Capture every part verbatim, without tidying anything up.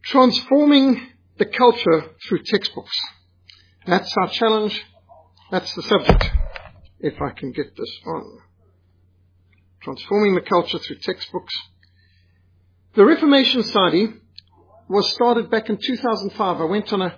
Transforming the culture through textbooks. That's our challenge. That's the subject, if I can get this on. Transforming the culture through textbooks. The Reformation Society was started back in two thousand five. I went on a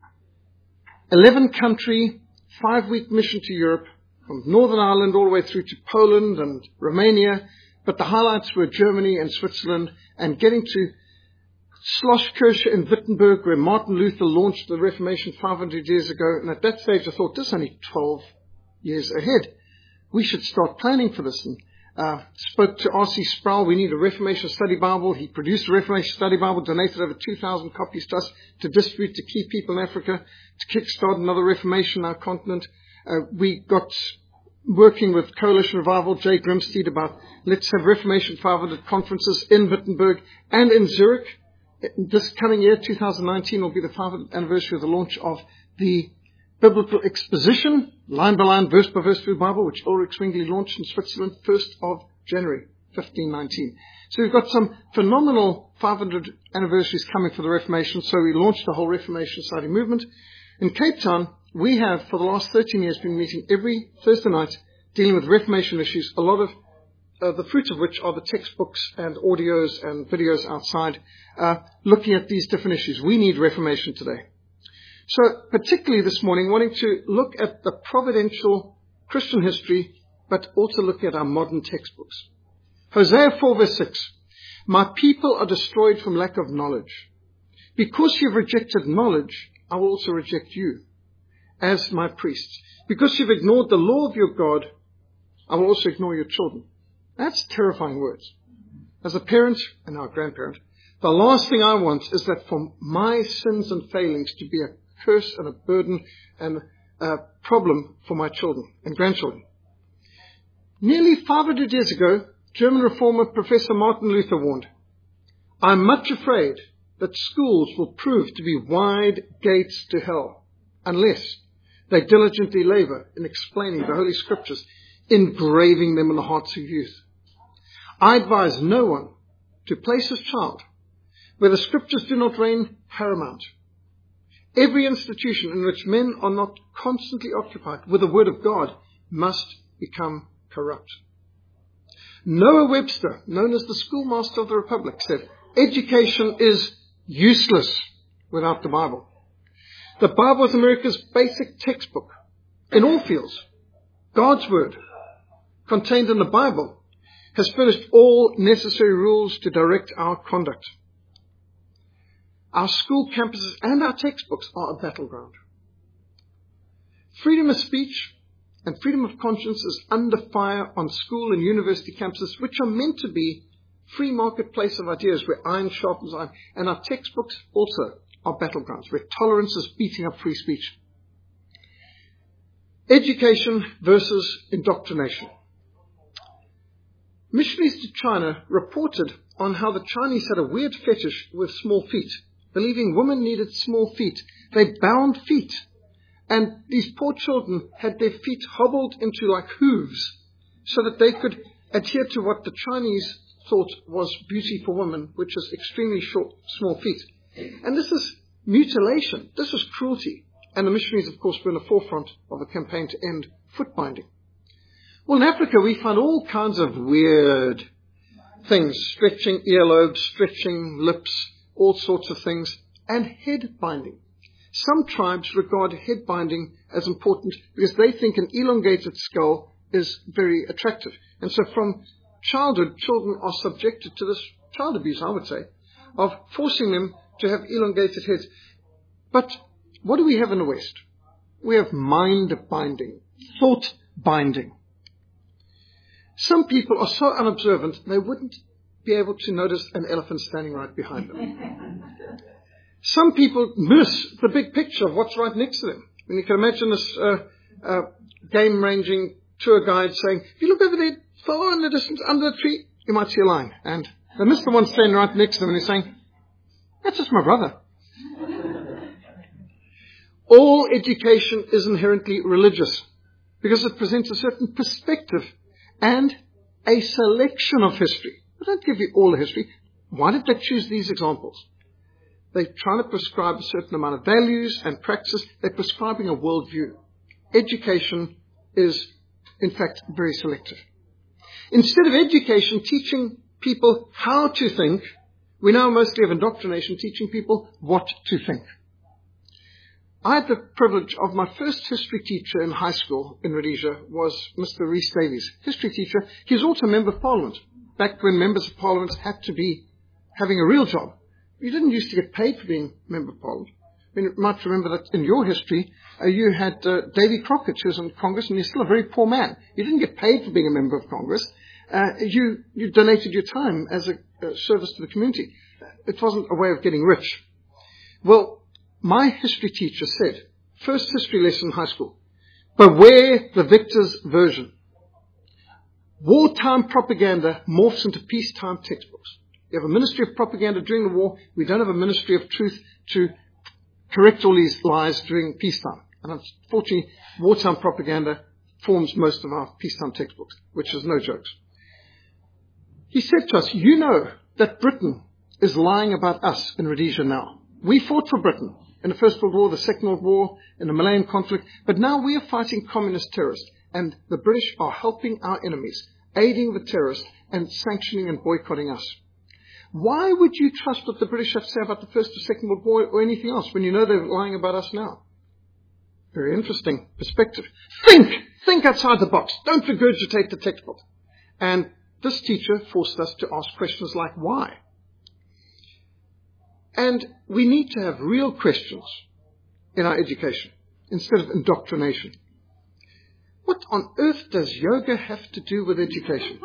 eleven country, five week mission to Europe, from Northern Ireland all the way through to Poland and Romania. But the highlights were Germany and Switzerland, and getting to Schlosskirche in Wittenberg, where Martin Luther launched the Reformation five hundred years ago. And at that stage I thought, this is only twelve years ahead. We should start planning for this. And uh, spoke to R C Sproul. We need a Reformation Study Bible. He produced a Reformation Study Bible, donated over two thousand copies to us to distribute to key people in Africa, to kickstart another Reformation on our continent. Uh, we got working with Coalition Revival, Jay Grimstead, about let's have Reformation five hundred conferences in Wittenberg and in Zurich. This coming year, two thousand nineteen, will be the five hundredth anniversary of the launch of the Biblical Exposition, line by line, verse by verse through the Bible, which Ulrich Zwingli launched in Switzerland, first of January, fifteen nineteen. So we've got some phenomenal five hundred anniversaries coming for the Reformation, so we launched the whole Reformation Society movement. In Cape Town, we have, for the last thirteen years, been meeting every Thursday night, dealing with Reformation issues, a lot of uh, the fruit of which are the textbooks and audios and videos outside, uh, looking at these different issues. We need Reformation today. So, particularly this morning, wanting to look at the providential Christian history, but also looking at our modern textbooks. Hosea four verse six. My people are destroyed from lack of knowledge. Because you've rejected knowledge, I will also reject you as my priests. Because you've ignored the law of your God, I will also ignore your children. That's terrifying words. As a parent and now a grandparent, the last thing I want is that for my sins and failings to be a curse and a burden and a problem for my children and grandchildren. Nearly five hundred years ago, German reformer Professor Martin Luther warned, I'm much afraid that schools will prove to be wide gates to hell unless they diligently labor in explaining the Holy Scriptures, engraving them in the hearts of youth. I advise no one to place his child where the Scriptures do not reign paramount. Every institution in which men are not constantly occupied with the Word of God must become corrupt. Noah Webster, known as the schoolmaster of the Republic, said, education is useless without the Bible. The Bible is America's basic textbook in all fields. God's Word, contained in the Bible, has furnished all necessary rules to direct our conduct. Our school campuses and our textbooks are a battleground. Freedom of speech and freedom of conscience is under fire on school and university campuses, which are meant to be free marketplace of ideas where iron sharpens iron. And our textbooks also are battlegrounds where tolerance is beating up free speech. Education versus indoctrination. Missionaries to China reported on how the Chinese had a weird fetish with small feet, believing women needed small feet. They bound feet, and these poor children had their feet hobbled into like hooves so that they could adhere to what the Chinese thought was beauty for women, which is extremely short, small feet. And this is mutilation. This is cruelty. And the missionaries, of course, were in the forefront of a campaign to end foot binding. Well, in Africa, we find all kinds of weird things, stretching earlobes, stretching lips, all sorts of things, and head binding. Some tribes regard head binding as important because they think an elongated skull is very attractive. And so from childhood, children are subjected to this child abuse, I would say, of forcing them to have elongated heads. But what do we have in the West? We have mind binding, thought binding. Some people are so unobservant, they wouldn't be able to notice an elephant standing right behind them. Some people miss the big picture of what's right next to them. And you can imagine this uh, uh, game-ranging tour guide saying, if you look over there, far in the distance, under the tree, you might see a lion. And they miss the one standing right next to them, and he's saying, that's just my brother. All education is inherently religious because it presents a certain perspective and a selection of history. They don't give you all the history. Why did they choose these examples? They're trying to prescribe a certain amount of values and practices. They're prescribing a worldview. Education is, in fact, very selective. Instead of education teaching people how to think, we now mostly have indoctrination teaching people what to think. I had the privilege of my first history teacher in high school in Rhodesia was Mister Rhys Davies, history teacher. He was also a member of Parliament, back when members of Parliament had to be having a real job. You didn't used to get paid for being a member of Parliament. I mean, you might remember that in your history, uh, you had uh, Davy Crockett, who was in Congress, and he's still a very poor man. You didn't get paid for being a member of Congress. Uh, you, you donated your time as a, a service to the community. It wasn't a way of getting rich. Well, my history teacher said, first history lesson in high school, beware the victor's version. Wartime propaganda morphs into peacetime textbooks. You have a ministry of propaganda during the war. We don't have a ministry of truth to correct all these lies during peacetime. And unfortunately, wartime propaganda forms most of our peacetime textbooks, which is no jokes. He said to us, you know that Britain is lying about us in Rhodesia now. We fought for Britain in the First World War, the Second World War, in the Malayan conflict, but now we are fighting communist terrorists, and the British are helping our enemies, aiding the terrorists, and sanctioning and boycotting us. Why would you trust what the British have to say about the First or Second World War or anything else when you know they're lying about us now? Very interesting perspective. Think! Think outside the box. Don't regurgitate the textbook. And this teacher forced us to ask questions like why. And we need to have real questions in our education instead of indoctrination. What on earth does yoga have to do with education?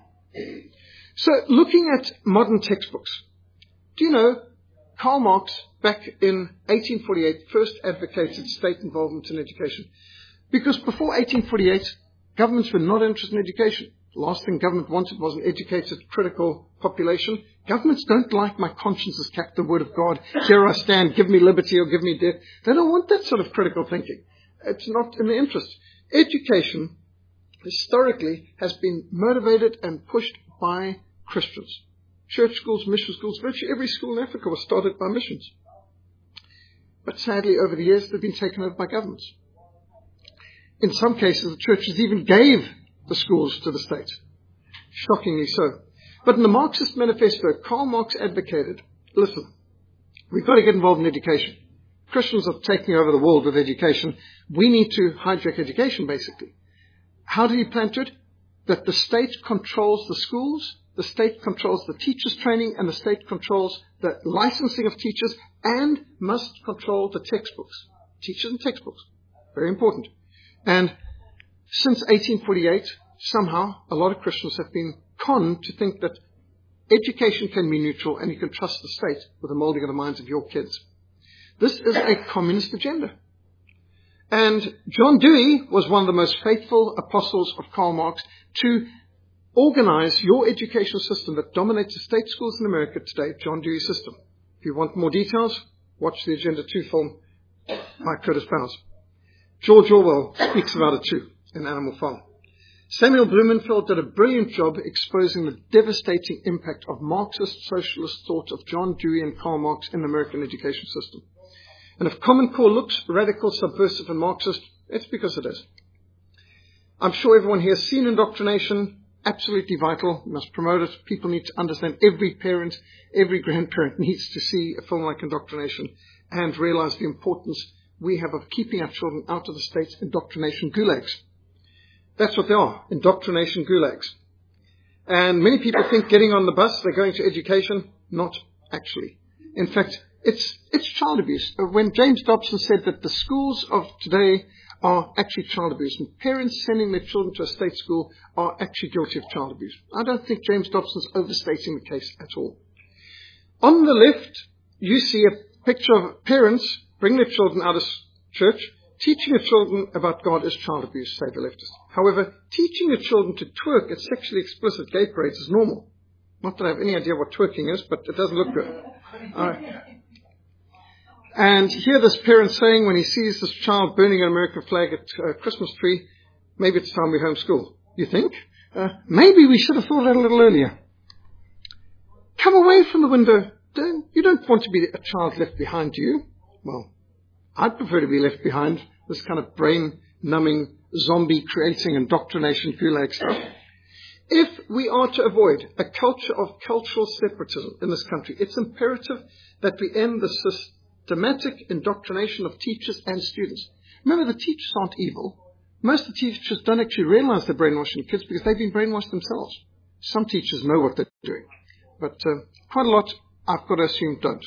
So, looking at modern textbooks, do you know Karl Marx, back in eighteen forty-eight, first advocated state involvement in education? Because before eighteen forty-eight, governments were not interested in education. The last thing government wanted was an educated, critical population. Governments don't like my conscience has kept the word of God. Here I stand, give me liberty or give me death. They don't want that sort of critical thinking. It's not in their interest. Education, historically, has been motivated and pushed by Christians. Church schools, mission schools, virtually every school in Africa was started by missions. But sadly, over the years, they've been taken over by governments. In some cases, the churches even gave the schools to the state. Shockingly so. But in the Marxist manifesto, Karl Marx advocated, listen, we've got to get involved in education. Christians are taking over the world with education. We need to hijack education, basically. How do you plan to it? That the state controls the schools, the state controls the teachers' training, and the state controls the licensing of teachers, and must control the textbooks. Teachers and textbooks. Very important. And since eighteen forty-eight, somehow, a lot of Christians have been conned to think that education can be neutral and you can trust the state with the molding of the minds of your kids. This is a communist agenda. And John Dewey was one of the most faithful apostles of Karl Marx to organize your educational system that dominates the state schools in America today, John Dewey's system. If you want more details, watch the Agenda two film by Curtis Bowers. George Orwell speaks about it too in Animal Farm. Samuel Blumenfeld did a brilliant job exposing the devastating impact of Marxist socialist thought of John Dewey and Karl Marx in the American education system. And if Common Core looks radical, subversive, and Marxist, it's because it is. I'm sure everyone here has seen indoctrination. Absolutely vital. We must promote it. People need to understand. Every parent, every grandparent needs to see a film like Indoctrination and realize the importance we have of keeping our children out of the state's indoctrination gulags. That's what they are, indoctrination gulags. And many people think getting on the bus, they're going to education. Not actually. In fact, it's it's child abuse. When James Dobson said that the schools of today are actually child abuse, and parents sending their children to a state school are actually guilty of child abuse. I don't think James Dobson's overstating the case at all. On the left, you see a picture of parents bringing their children out of church. Teaching your children about God is child abuse, say the leftists. However, teaching your children to twerk at sexually explicit gay parades is normal. Not that I have any idea what twerking is, but it doesn't look good. Uh, and here this parent saying when he sees this child burning an American flag at a Christmas tree, maybe it's time we homeschool. You think? Uh, maybe we should have thought that a little earlier. Come away from the window don't, you don't want to be a child left behind, do you? Well, I'd prefer to be left behind, this kind of brain-numbing, zombie-creating indoctrination gulag stuff. If we are to avoid a culture of cultural separatism in this country, it's imperative that we end the systematic indoctrination of teachers and students. Remember, the teachers aren't evil. Most of the teachers don't actually realize they're brainwashing kids because they've been brainwashed themselves. Some teachers know what they're doing, but uh, quite a lot, I've got to assume, don't.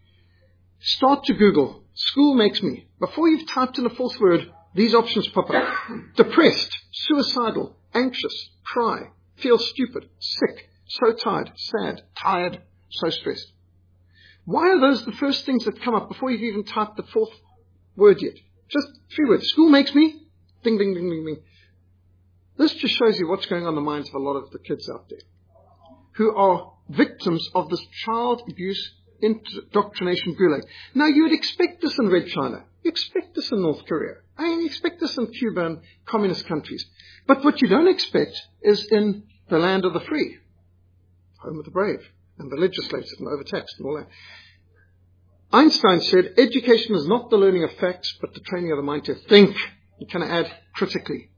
Start to Google, school makes me. Before you've typed in a false word, these options pop up. Depressed, suicidal, anxious, cry, feel stupid, sick, so tired, sad, tired, so stressed. Why are those the first things that come up before you've even typed the fourth word yet? Just three words. School makes me. Ding, ding, ding, ding, ding. This just shows you what's going on in the minds of a lot of the kids out there who are victims of this child abuse indoctrination gulag. Now, you would expect this in Red China. You expect this in North Korea. I mean, you expect this in Cuba and communist countries. But what you don't expect is in the land of the free, home of the brave, and the legislated and overtaxed and all that. Einstein said, education is not the learning of facts, but the training of the mind to think. You can add critically.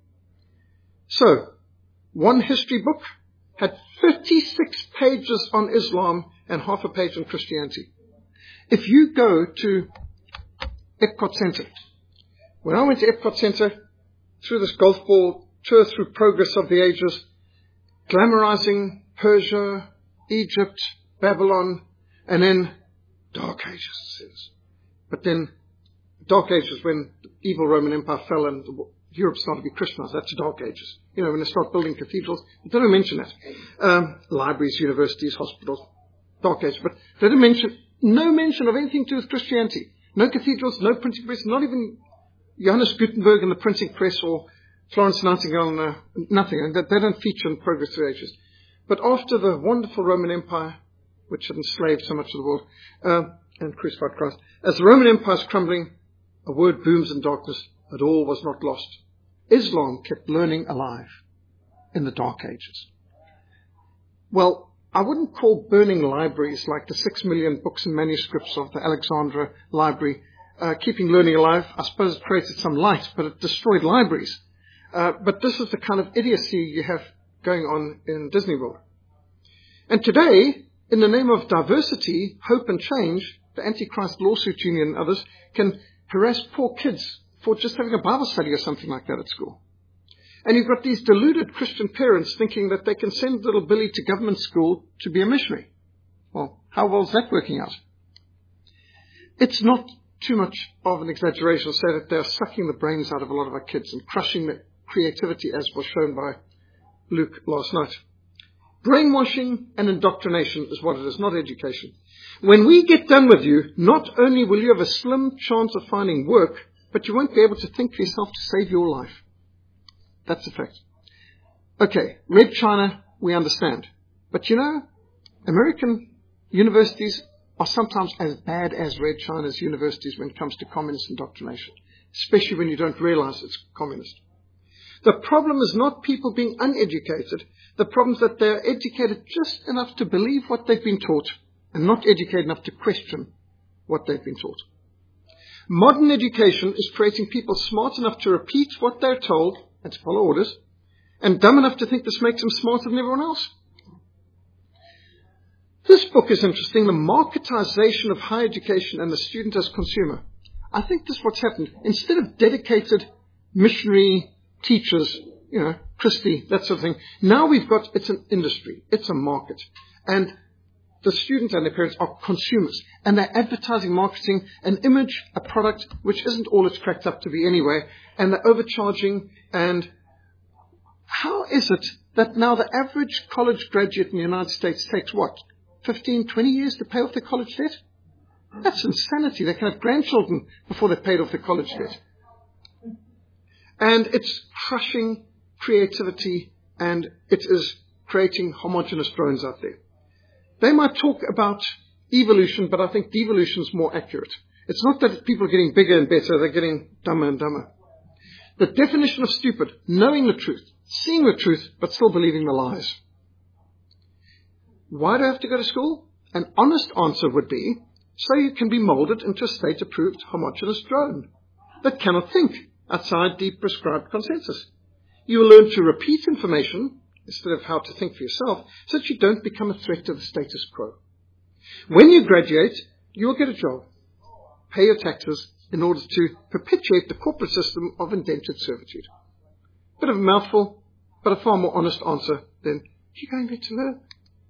So, one history book had thirty-six pages on Islam and half a page on Christianity. If you go to Epcot Center, when I went to Epcot Center, through this golf ball tour through Progress of the Ages, glamorizing Persia, Egypt, Babylon, and then Dark Ages, it says. But then Dark Ages, when the evil Roman Empire fell and Europe started to be Christianized, that's the Dark Ages. You know, when they start building cathedrals, they don't mention that. Um, libraries, universities, hospitals, Dark Ages. But they didn't mention, no mention of anything to do with Christianity. No cathedrals, no printing press, not even Johannes Gutenberg and the printing press or Florence Nightingale, uh, nothing. They, they don't feature in Progress of the Ages. But after the wonderful Roman Empire, which had enslaved so much of the world, uh, and crucified Christ, as the Roman Empire is crumbling, a word booms in darkness, that all was not lost. Islam kept learning alive in the Dark Ages. Well, I wouldn't call burning libraries like the six million books and manuscripts of the Alexandria Library uh, keeping learning alive. I suppose it created some light, but it destroyed libraries. Uh, but this is the kind of idiocy you have going on in Disney World. And today, in the name of diversity, hope and change, the Antichrist Lawsuit Union and others can harass poor kids for just having a Bible study or something like that at school. And you've got these deluded Christian parents thinking that they can send little Billy to government school to be a missionary. Well, how well is that working out? It's not too much of an exaggeration to say that they're sucking the brains out of a lot of our kids and crushing their creativity, as was shown by Luke last night. Brainwashing and indoctrination is what it is, not education. When we get done with you, not only will you have a slim chance of finding work, but you won't be able to think for yourself to save your life. That's a fact. Okay, Red China, we understand. But you know, American universities are sometimes as bad as Red China's universities when it comes to communist indoctrination, especially when you don't realize it's communist. The problem is not people being uneducated. The problem is that they're educated just enough to believe what they've been taught and not educated enough to question what they've been taught. Modern education is creating people smart enough to repeat what they're told and to follow orders, and dumb enough to think this makes them smarter than everyone else. This book is interesting, the marketization of higher education and the student as consumer. I think this is what's happened. Instead of dedicated missionary teachers, you know, Christie, that sort of thing, now we've got, it's an industry, it's a market. And the students and their parents are consumers, and they're advertising, marketing an image, a product, which isn't all it's cracked up to be anyway, and they're overcharging. And how is it that now the average college graduate in the United States takes what, fifteen, twenty years to pay off their college debt? That's insanity. They can have grandchildren before they've paid off their college debt. And it's crushing creativity, and it is creating homogeneous drones out there. They might talk about evolution, but I think devolution is more accurate. It's not that people are getting bigger and better, they're getting dumber and dumber. The definition of stupid, knowing the truth, seeing the truth, but still believing the lies. Why do I have to go to school? An honest answer would be, so you can be molded into a state-approved homogeneous drone that cannot think outside the prescribed consensus. You will learn to repeat information instead of how to think for yourself, so that you don't become a threat to the status quo. When you graduate, you will get a job, pay your taxes in order to perpetuate the corporate system of indentured servitude. Bit of a mouthful, but a far more honest answer than, you're going there to learn.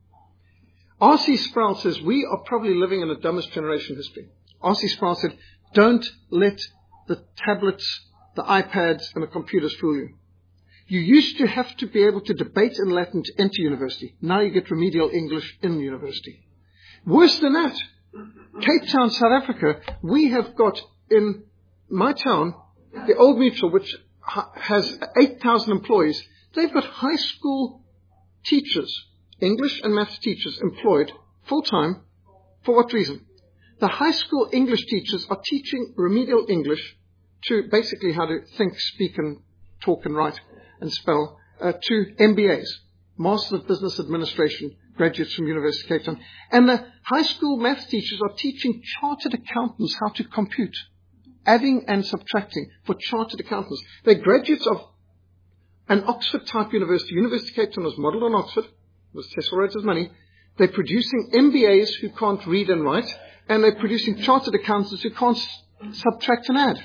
R C Sproul says, we are probably living in the dumbest generation in history. R C Sproul said, don't let the tablets, the iPads, and the computers fool you. You used to have to be able to debate in Latin to enter university. Now you get remedial English in university. Worse than that, Cape Town, South Africa, we have got in my town, the Old Mutual, which has eight thousand employees, they've got high school teachers, English and maths teachers, employed full-time. For what reason? The high school English teachers are teaching remedial English to basically how to think, speak, and talk and write and spell uh, to M B As, Masters of Business Administration, graduates from University of Cape Town. And the high school maths teachers are teaching chartered accountants how to compute, adding and subtracting for chartered accountants. They're graduates of an Oxford-type university. University of Cape Town was modelled on Oxford, was Cecil Rhodes' money. They're producing M B As who can't read and write, and they're producing chartered accountants who can't s- subtract and add.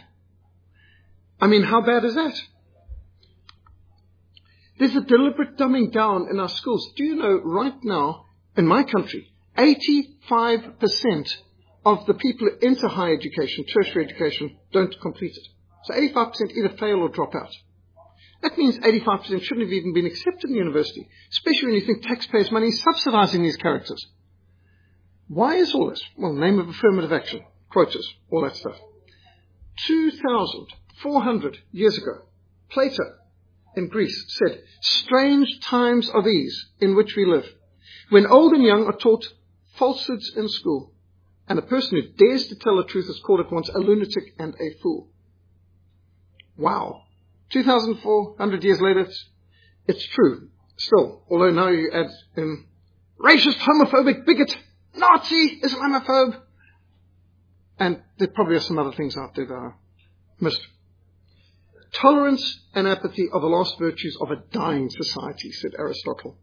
I mean, how bad is that? There's a deliberate dumbing down in our schools. Do you know, right now, in my country, eighty-five percent of the people who enter higher education, tertiary education, don't complete it. So eighty-five percent either fail or drop out. That means eighty-five percent shouldn't have even been accepted in university, especially when you think taxpayers' money is subsidizing these characters. Why is all this? Well, name of affirmative action, quotas, all that stuff. two thousand four hundred years ago, Plato in Greece said, strange times are these in which we live, when old and young are taught falsehoods in school, and a person who dares to tell the truth is called at once a lunatic and a fool. Wow. two thousand four hundred years later, it's, it's true. Still, although now you add in racist, homophobic, bigot, Nazi, Islamophobe, and there probably are some other things out there that are missed. Tolerance and apathy are the last virtues of a dying society, said Aristotle.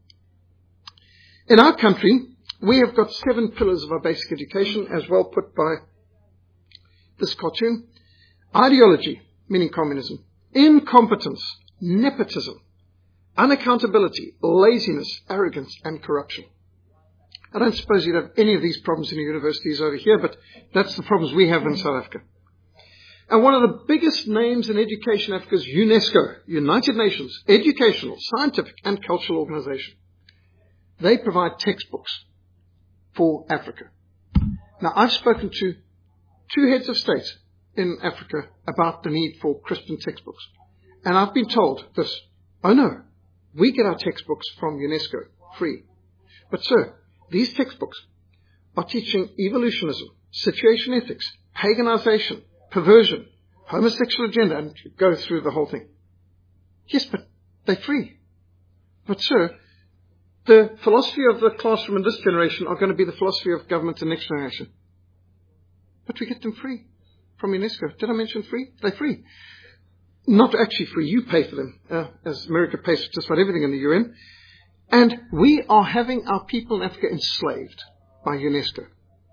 In our country, we have got seven pillars of our basic education, as well put by this cartoon. Ideology, meaning communism. Incompetence, nepotism, unaccountability, laziness, arrogance, and corruption. I don't suppose you'd have any of these problems in the universities over here, but that's the problems we have in South Africa. And one of the biggest names in education in Africa is UNESCO, United Nations Educational, Scientific, and Cultural Organization. They provide textbooks for Africa. Now, I've spoken to two heads of state in Africa about the need for Christian textbooks. And I've been told this, oh no, we get our textbooks from UNESCO, free. But sir, these textbooks are teaching evolutionism, situation ethics, paganization, perversion, homosexual agenda, and you go through the whole thing. Yes, but they're free. But sir, the philosophy of the classroom in this generation are going to be the philosophy of government in the next generation. But we get them free from UNESCO. Did I mention free? They're free. Not actually free. You pay for them, uh, as America pays for just about everything in the U N. And we are having our people in Africa enslaved by UNESCO.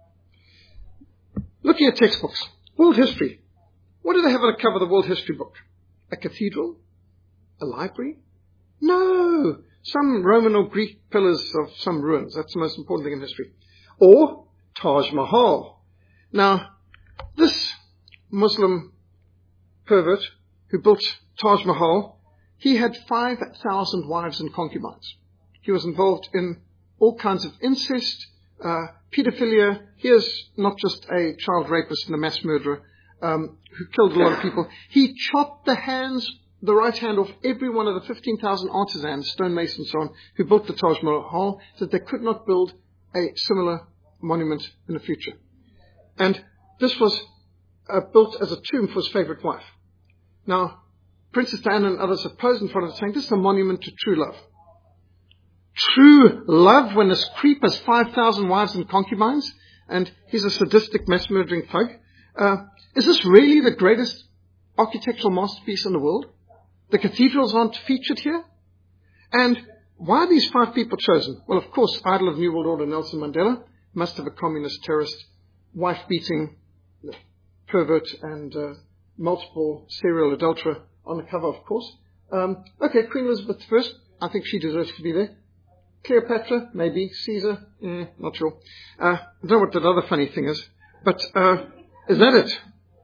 Looking at textbooks. World history. What do they have on the cover of the World History book? A cathedral? A library? No! Some Roman or Greek pillars of some ruins. That's the most important thing in history. Or Taj Mahal. Now, this Muslim pervert who built Taj Mahal, he had five thousand wives and concubines. He was involved in all kinds of incest, uh, pedophilia. He is not just a child rapist and a mass murderer um, who killed a lot of people. He chopped the hands, the right hand off every one of the fifteen thousand artisans, stonemasons and so on, who built the Taj Mahal, so that they could not build a similar monument in the future. And this was uh, built as a tomb for his favorite wife. Now, Princess Diana and others have posed in front of it saying, this is a monument to true love. true love when this creep has five thousand wives and concubines and he's a sadistic mass-murdering thug? Uh, is this really the greatest architectural masterpiece in the world? The cathedrals aren't featured here? And why are these five people chosen? Well, of course, idol of New World Order Nelson Mandela must have a communist terrorist, wife-beating pervert and uh, multiple serial adulterer on the cover, of course. Um, okay, Queen Elizabeth the First, I think she deserves to be there. Cleopatra, maybe. Caesar, eh, not sure. Uh, I don't know what that other funny thing is, but uh, is that it?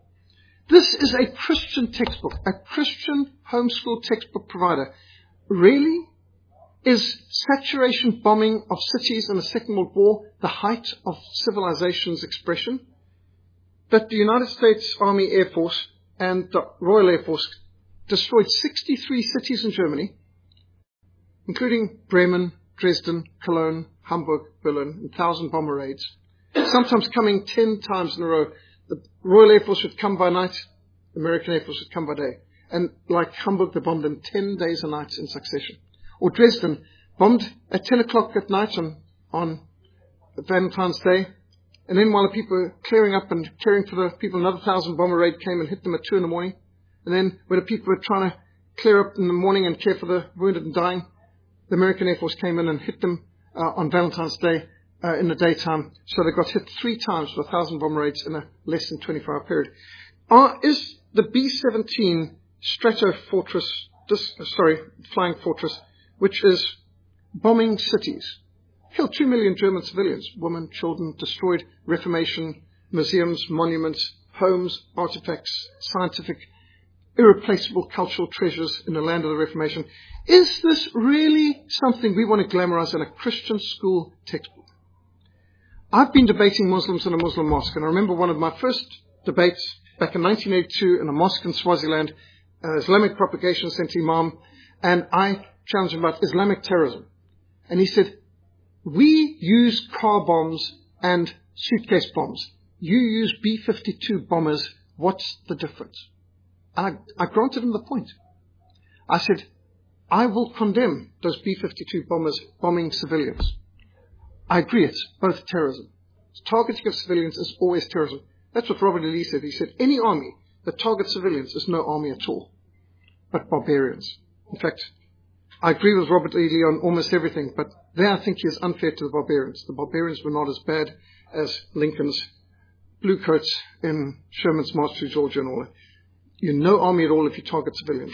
This is a Christian textbook, a Christian homeschool textbook provider. Really? Is saturation bombing of cities in the Second World War the height of civilization's expression? That the United States Army Air Force and the Royal Air Force destroyed sixty-three cities in Germany, including Bremen, Dresden, Cologne, Hamburg, Berlin, and thousand bomber raids, sometimes coming ten times in a row. The Royal Air Force would come by night, the American Air Force would come by day. And like Hamburg, they bombed them ten days and nights in succession. Or Dresden, bombed at ten o'clock at night on, on Valentine's Day. And then while the people were clearing up and caring for the people, another thousand bomber raid came and hit them at two in the morning. And then when the people were trying to clear up in the morning and care for the wounded and dying, the American Air Force came in and hit them uh, on Valentine's Day uh, in the daytime. So they got hit three times with a thousand bomber raids in a less than twenty-four hour period. Uh, is the B seventeen Strato Fortress, this, uh, sorry, Flying Fortress, which is bombing cities, killed two million German civilians, women, children, destroyed Reformation, museums, monuments, homes, artifacts, scientific, irreplaceable cultural treasures in the land of the Reformation. Is this really something we want to glamorize in a Christian school textbook? I've been debating Muslims in a Muslim mosque, and I remember one of my first debates back in nineteen eighty-two in a mosque in Swaziland, uh, Islamic Propagation Center Imam, and I challenged him about Islamic terrorism. And he said, we use car bombs and suitcase bombs. You use B fifty-two bombers. What's the difference? And I, I granted him the point. I said, I will condemn those B fifty-two bombers bombing civilians. I agree, it's both terrorism. Targeting of civilians is always terrorism. That's what Robert E. Lee said. He said, any army that targets civilians is no army at all, but barbarians. In fact, I agree with Robert E. Lee on almost everything, but there I think he is unfair to the barbarians. The barbarians were not as bad as Lincoln's bluecoats in Sherman's March through Georgia and all that. You're no army at all if you target civilians.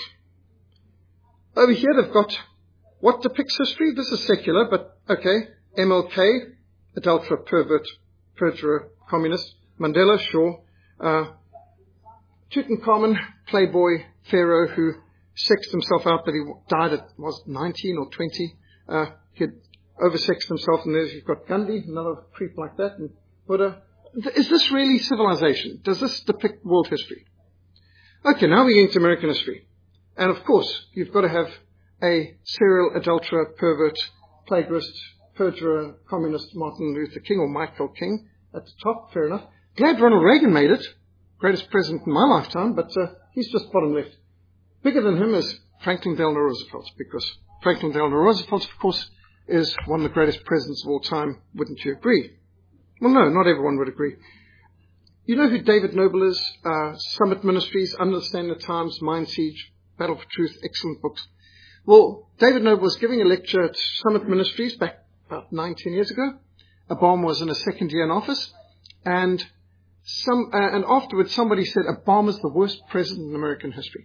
Over here they've got what depicts history. This is secular, but okay. M L K, adulterer, pervert, perjurer, communist. Mandela, sure. Uh, Tutankhamun, playboy, pharaoh who sexed himself out, but he died at, was nineteen or twenty. Uh, he had oversexed himself, and there's, you've got Gandhi, another creep like that, and Buddha. Is this really civilization? Does this depict world history? Okay, now we get into American history. And of course, you've got to have a serial adulterer, pervert, plagiarist, perjurer, communist Martin Luther King or Michael King at the top, fair enough. Glad Ronald Reagan made it. Greatest president in my lifetime, but uh, he's just bottom left. Bigger than him is Franklin Delano Roosevelt, because Franklin Delano Roosevelt, of course, is one of the greatest presidents of all time. Wouldn't you agree? Well, no, not everyone would agree. You know who David Noble is? Uh, Summit Ministries, Understanding the Times, Mind Siege, Battle for Truth, excellent books. Well, David Noble was giving a lecture at Summit Ministries back about nineteen years ago. Obama was in his second year in office, and some, uh, and afterwards somebody said Obama's the worst president in American history.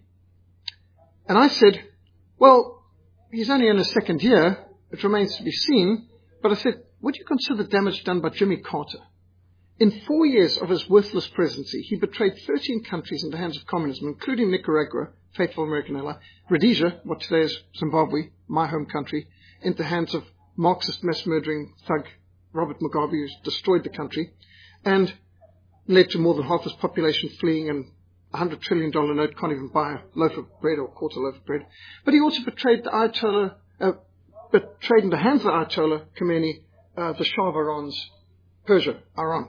And I said, well, he's only in his second year. It remains to be seen. But I said, would you consider the damage done by Jimmy Carter? In four years of his worthless presidency, he betrayed thirteen countries into the hands of communism, including Nicaragua, faithful American ally, Rhodesia, what today is Zimbabwe, my home country, into the hands of Marxist mass-murdering thug Robert Mugabe, who's destroyed the country, and led to more than half his population fleeing, and a hundred trillion dollar note can't even buy a loaf of bread or a quarter loaf of bread. But he also betrayed the Ayatollah, uh, betrayed in the hands of the Ayatollah Khomeini, uh, the Shah of Iran's Persia, Iran.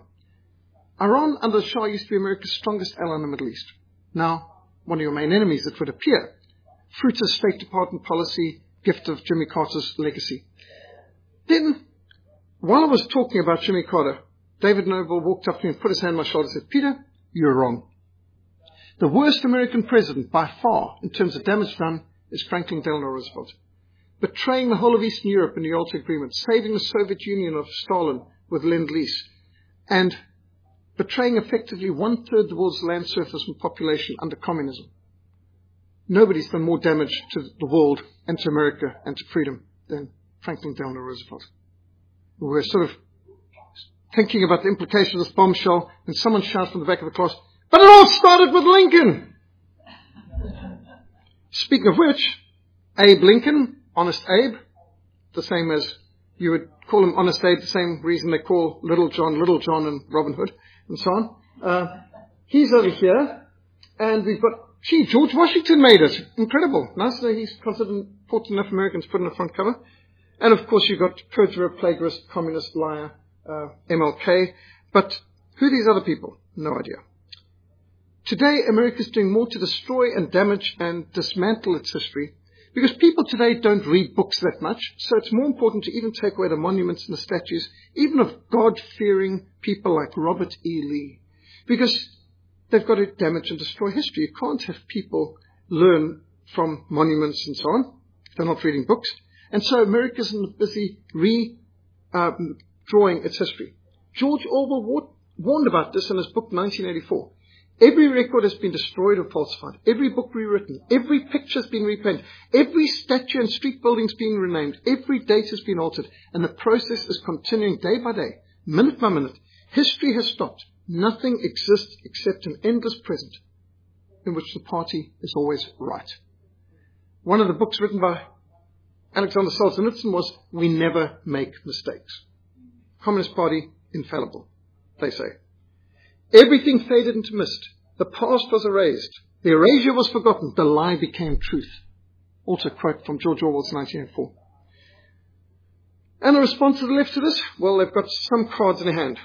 Iran under the Shah used to be America's strongest ally in the Middle East. Now, one of your main enemies, it would appear. Fruit of State Department policy, gift of Jimmy Carter's legacy. Then, while I was talking about Jimmy Carter, David Noble walked up to me and put his hand on my shoulder and said, Peter, you're wrong. The worst American president by far in terms of damage done is Franklin Delano Roosevelt. Betraying the whole of Eastern Europe in the Yalta Agreement, saving the Soviet Union of Stalin with Lend-Lease, and betraying effectively one-third of the world's land surface and population under communism. Nobody's done more damage to the world and to America and to freedom than Franklin Delano Roosevelt. We're sort of thinking about the implications of this bombshell, and someone shouts from the back of the class, but it all started with Lincoln! Speaking of which, Abe Lincoln, Honest Abe, the same as you would call him Honest Abe, the same reason they call Little John, Little John and Robin Hood, and so on. Uh, he's over here, and we've got, gee, George Washington made it. Incredible. Nice that he's considered important enough American to put in the front cover. And of course you've got perjurer, plagiarist, communist, liar, uh, M L K. But who are these other people? No idea. Today, America is doing more to destroy and damage and dismantle its history because people today don't read books that much, so it's more important to even take away the monuments and the statues, even of God-fearing people like Robert E. Lee, because they've got to damage and destroy history. You can't have people learn from monuments and so on if they're not reading books. And so America's busy re-drawing um, its history. George Orwell war- warned about this in his book nineteen eighty-four. Every record has been destroyed or falsified. Every book rewritten. Every picture has been repainted. Every statue and street building has been renamed. Every date has been altered. And the process is continuing day by day, minute by minute. History has stopped. Nothing exists except an endless present in which the party is always right. One of the books written by Alexander Solzhenitsyn was, We Never Make Mistakes. Communist Party, infallible, they say. Everything faded into mist. The past was erased. The erasure was forgotten. The lie became truth. Also a quote from George Orwell's nineteen eighty-four. And the response to the left to this? Well, they've got some cards in their hand.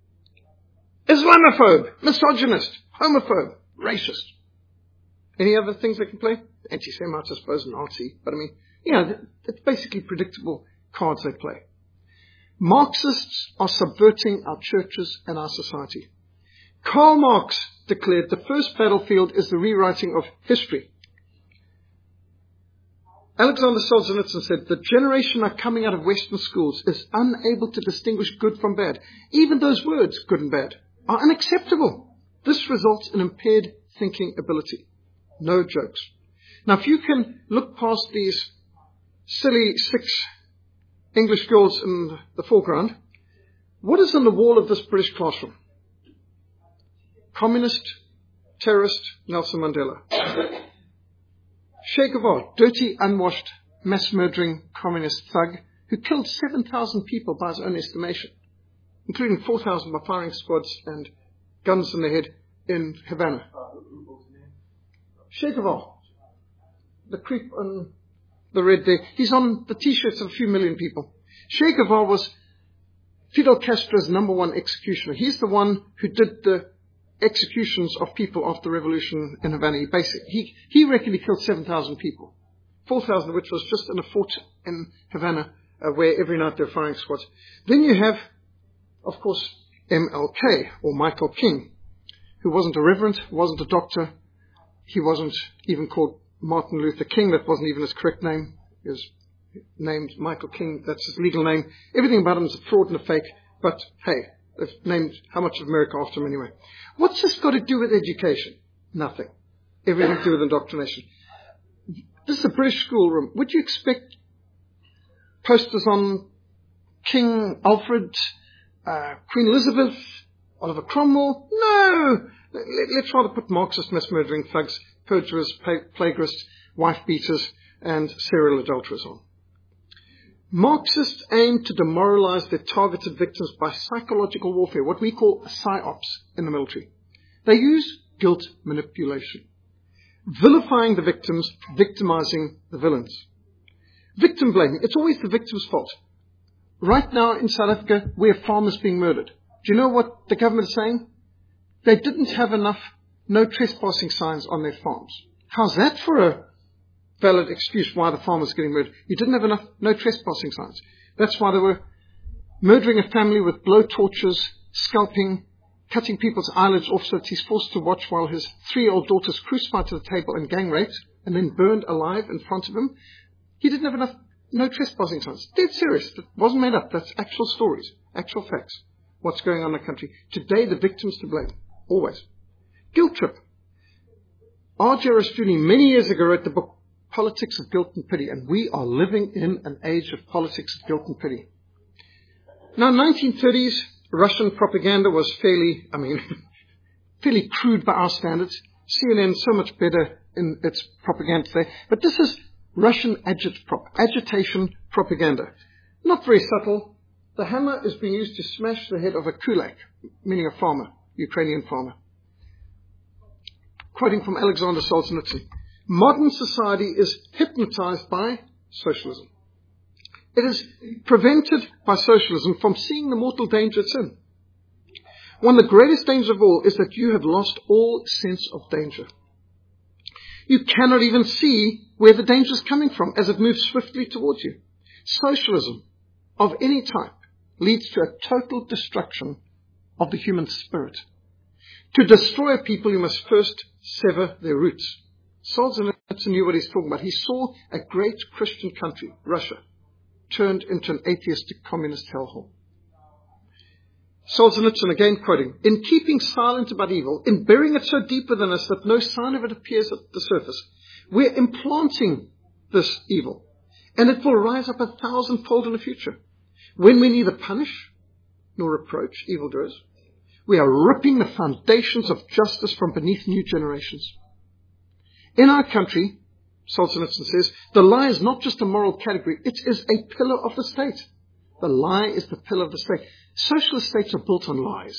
Islamophobe, misogynist, homophobe, racist. Any other things they can play? Anti-Semite, I suppose, Nazi. But I mean, you know, it's basically predictable cards they play. Marxists are subverting our churches and our society. Karl Marx declared the first battlefield is the rewriting of history. Alexander Solzhenitsyn said, the generation now coming out of Western schools is unable to distinguish good from bad. Even those words, good and bad, are unacceptable. This results in impaired thinking ability. No jokes. Now, if you can look past these silly six English girls in the foreground, what is on the wall of this British classroom? Communist, terrorist, Nelson Mandela. Che Guevara, dirty, unwashed, mass-murdering communist thug who killed seven thousand people by his own estimation, including four thousand by firing squads and guns in the head in Havana. Che Guevara, the creep on the red there, he's on the T-shirts of a few million people. Che Guevara was Fidel Castro's number one executioner. He's the one who did the executions of people after the revolution in Havana. He basically, he, he reckoned he killed seven thousand people, four thousand of which was just in a fort in Havana, uh, where every night they were firing squads. Then you have, of course, M L K, or Michael King, who wasn't a reverend, wasn't a doctor, he wasn't even called Martin Luther King, that wasn't even his correct name. He was named Michael King, that's his legal name. Everything about him is a fraud and a fake, but hey, they've named how much of America after him anyway. What's this got to do with education? Nothing. Everything to do with indoctrination. This is a British schoolroom. Would you expect posters on King Alfred, uh, Queen Elizabeth, Oliver Cromwell? No! Let's rather put Marxist mass-murdering thugs, perjurers, plagiarists, wife-beaters, and serial adulterers on. Marxists aim to demoralize their targeted victims by psychological warfare, what we call psyops in the military. They use guilt manipulation, vilifying the victims, victimizing the villains. Victim blaming, it's always the victim's fault. Right now in South Africa, we have farmers being murdered. Do you know what the government is saying? They didn't have enough no trespassing signs on their farms. How's that for a valid excuse why the farmers are getting murdered? You didn't have enough no trespassing signs. That's why they were murdering a family with blow torches, scalping, cutting people's eyelids off so that he's forced to watch while his three-year-old daughter's crucified to the table and gang raped and then burned alive in front of him. He didn't have enough, no trespassing signs. Dead serious. That wasn't made up. That's actual stories, actual facts. What's going on in the country. Today, the victims to blame. Always. Guilt trip. R J Rushdoony many years ago wrote the book Politics of Guilt and Pity, and we are living in an age of politics of guilt and pity. Now, in the nineteen thirties, Russian propaganda was fairly, I mean, fairly crude by our standards. C N N so much better in its propaganda today. But this is Russian agit- prop- agitation propaganda. Not very subtle. The hammer is being used to smash the head of a kulak, meaning a farmer, Ukrainian farmer. Quoting from Alexander Solzhenitsyn, modern society is hypnotized by socialism. It is prevented by socialism from seeing the mortal danger it's in. One of the greatest dangers of all is that you have lost all sense of danger. You cannot even see where the danger is coming from as it moves swiftly towards you. Socialism of any type leads to a total destruction of the human spirit. To destroy a people, you must first sever their roots. Solzhenitsyn knew what he's talking about. He saw a great Christian country, Russia, turned into an atheistic communist hellhole. Solzhenitsyn, again quoting, in keeping silent about evil, in burying it so deep within us that no sign of it appears at the surface, we're implanting this evil, and it will rise up a thousandfold in the future. When we neither punish nor reproach evildoers, we are ripping the foundations of justice from beneath new generations. In our country, Solzhenitsyn says, the lie is not just a moral category, it is a pillar of the state. The lie is the pillar of the state. Socialist states are built on lies.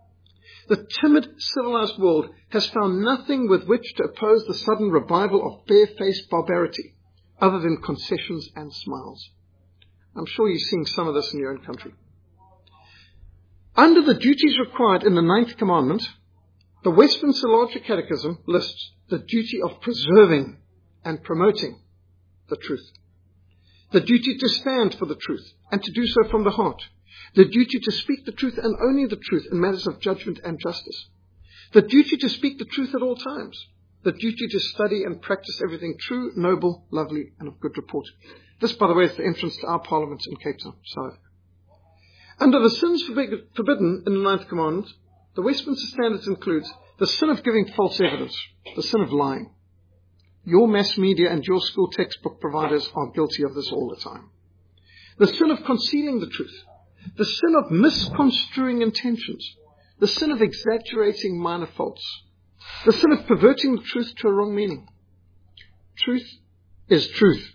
The timid, civilized world has found nothing with which to oppose the sudden revival of bare-faced barbarity, other than concessions and smiles. I'm sure you're seeing some of this in your own country. Under the duties required in the Ninth Commandment, the Westminster Larger Catechism lists the duty of preserving and promoting the truth. The duty to stand for the truth and to do so from the heart. The duty to speak the truth and only the truth in matters of judgment and justice. The duty to speak the truth at all times. The duty to study and practice everything true, noble, lovely, and of good report. This, by the way, is the entrance to our parliament in Cape Town, South Africa. Under the sins forbidden in the Ninth Commandment, the Westminster Standards includes the sin of giving false evidence, the sin of lying. Your mass media and your school textbook providers are guilty of this all the time. The sin of concealing the truth, the sin of misconstruing intentions, the sin of exaggerating minor faults, the sin of perverting the truth to a wrong meaning. Truth is truth,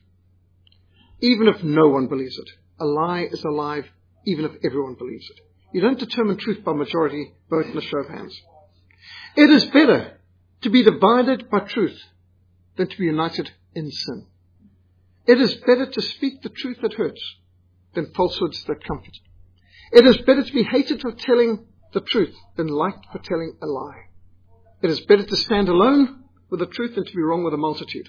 even if no one believes it. A lie is a lie, even if everyone believes it. You don't determine truth by majority vote in a show of hands. It is better to be divided by truth than to be united in sin. It is better to speak the truth that hurts than falsehoods that comfort. It is better to be hated for telling the truth than liked for telling a lie. It is better to stand alone with the truth than to be wrong with a multitude.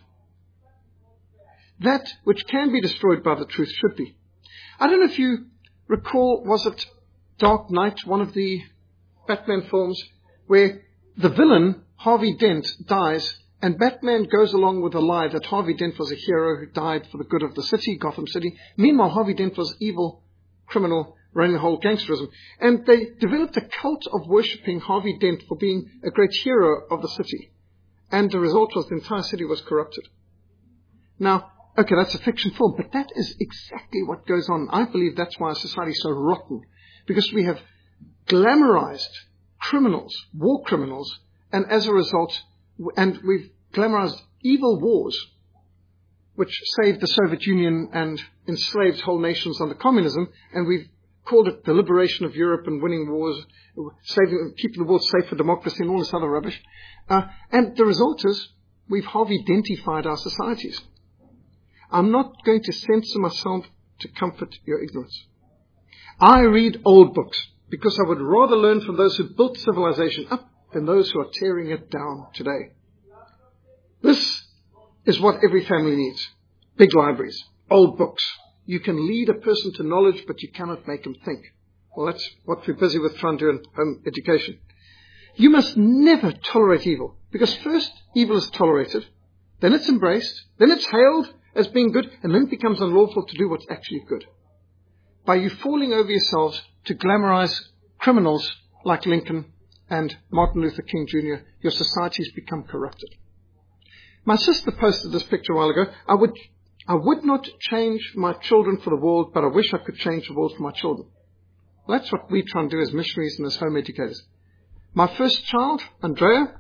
That which can be destroyed by the truth should be. I don't know if you recall, was it Dark Knight, one of the Batman films, where the villain, Harvey Dent, dies, and Batman goes along with a lie that Harvey Dent was a hero who died for the good of the city, Gotham City. Meanwhile, Harvey Dent was evil, criminal, running the whole gangsterism. And they developed a cult of worshipping Harvey Dent for being a great hero of the city. And the result was the entire city was corrupted. Now, okay, that's a fiction film, but that is exactly what goes on. I believe that's why our society is so rotten, because we have glamorized criminals, war criminals, and as a result, and we've glamorized evil wars, which saved the Soviet Union and enslaved whole nations under communism, and we've called it the liberation of Europe and winning wars, saving, keeping the world safe for democracy and all this other rubbish. Uh, and the result is we've Harvey Dentified our societies. I'm not going to censor myself to comfort your ignorance. I read old books because I would rather learn from those who built civilization up than those who are tearing it down today. This is what every family needs. Big libraries, old books, You can lead a person to knowledge, but you cannot make them think. Well, that's what we're busy with trying to do in home education. You must never tolerate evil, because first evil is tolerated, then it's embraced, then it's hailed as being good, and then it becomes unlawful to do what's actually good. By you falling over yourselves to glamorize criminals like Lincoln and Martin Luther King Junior, your society's become corrupted. My sister posted this picture a while ago. I would, I would not change my children for the world, but I wish I could change the world for my children. Well, that's what we try and do as missionaries and as home educators. My first child, Andrea,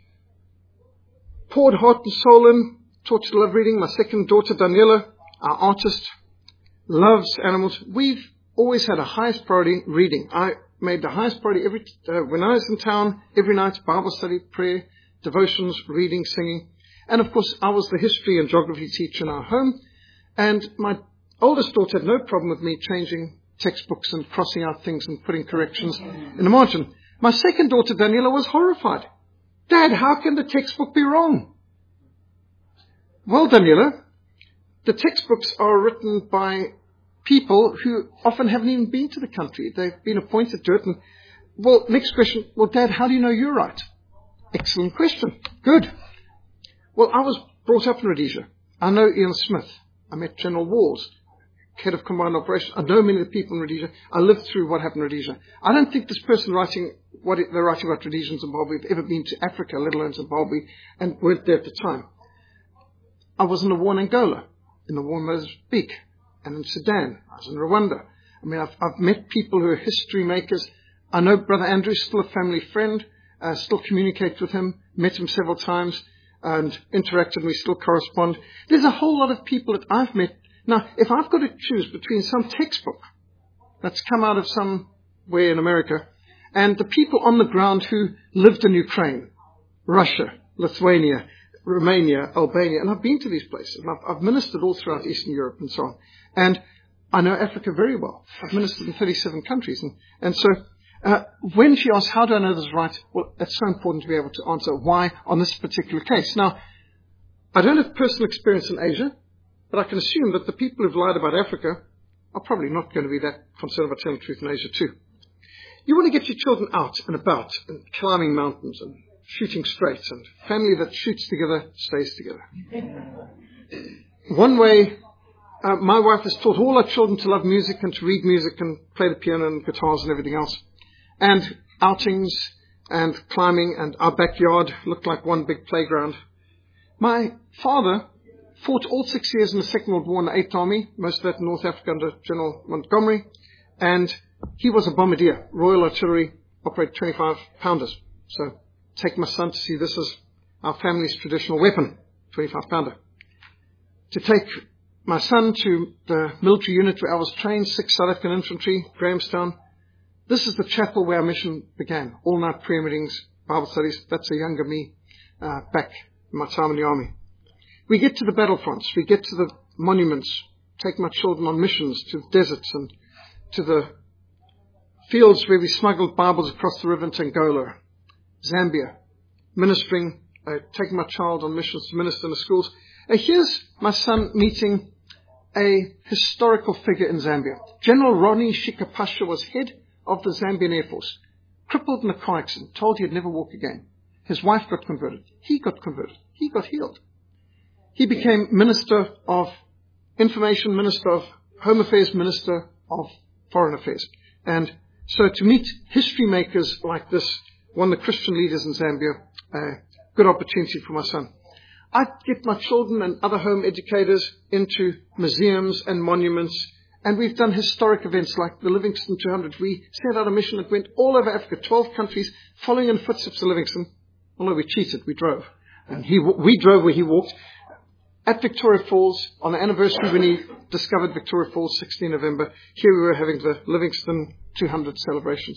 poured heart and soul in, taught to love reading. My second daughter, Daniela, our artist, loves animals. We've always had a highest priority, reading. I made the highest priority every uh, when I was in town, every night, Bible study, prayer, devotions, reading, singing. And of course, I was the history and geography teacher in our home. And my oldest daughter had no problem with me changing textbooks and crossing out things and putting corrections in the margin. My second daughter, Daniela, was horrified. Dad, how can the textbook be wrong? Well, Daniela, the textbooks are written by people who often haven't even been to the country. They've been appointed to it. And, well, next question. Well, Dad, how do you know you're right? Excellent question. Good. Well, I was brought up in Rhodesia. I know Ian Smith. I met General Walls, head of combined operations. I know many of the people in Rhodesia. I lived through what happened in Rhodesia. I don't think this person writing what it, they're writing about Rhodesia and Zimbabwe have ever been to Africa, let alone Zimbabwe, and weren't there at the time. I was in the war in Angola, in the war in Mozambique, and in Sudan. I was in Rwanda. I mean, I've, I've met people who are history makers. I know Brother Andrew's still a family friend, uh, still communicate with him, met him several times, and interacted, we still correspond. There's a whole lot of people that I've met. Now, if I've got to choose between some textbook that's come out of somewhere in America and the people on the ground who lived in Ukraine, Russia, Lithuania, Romania, Albania, and I've been to these places. And I've, I've ministered all throughout Eastern Europe and so on. And I know Africa very well. I've ministered in thirty-seven countries. And, and so uh, when she asks, how do I know this is right? Well, it's so important to be able to answer why on this particular case. Now, I don't have personal experience in Asia, but I can assume that the people who've lied about Africa are probably not going to be that concerned about telling the truth in Asia too. You want to get your children out and about and climbing mountains and shooting straight, and family that shoots together stays together. One way, uh, my wife has taught all our children to love music and to read music and play the piano and guitars and everything else. And outings and climbing, and our backyard looked like one big playground. My father fought all six years in the Second World War in the Eighth Army, most of that in North Africa under General Montgomery, and he was a bombardier, Royal Artillery, operated twenty-five pounders. So take my son to see this as our family's traditional weapon, twenty-five pounder. To take my son to the military unit where I was trained, sixth South African Infantry, Grahamstown. This is the chapel where our mission began. All-night prayer meetings, Bible studies. That's a younger me uh, back in my time in the army. We get to the battlefronts. We get to the monuments. Take my children on missions to the deserts and to the fields where we smuggled Bibles across the river into Angola, Zambia, ministering, uh, taking my child on missions to minister in the schools. Uh, here's my son meeting a historical figure in Zambia. General Ronnie Shikapasha was head of the Zambian Air Force, crippled in a car accident, told he'd never walk again. His wife got converted. He got converted. He got healed. He became Minister of Information, Minister of Home Affairs, Minister of Foreign Affairs. And so to meet history makers like this, one of the Christian leaders in Zambia, a good opportunity for my son. I get my children and other home educators into museums and monuments, and we've done historic events like the Livingston two hundred. We sent out a mission that went all over Africa, twelve countries, following in the footsteps of Livingston. Although we cheated, we drove. And he, we drove where he walked. At Victoria Falls, on the anniversary when he discovered Victoria Falls, sixteenth of November, here we were having the Livingston two hundred celebrations.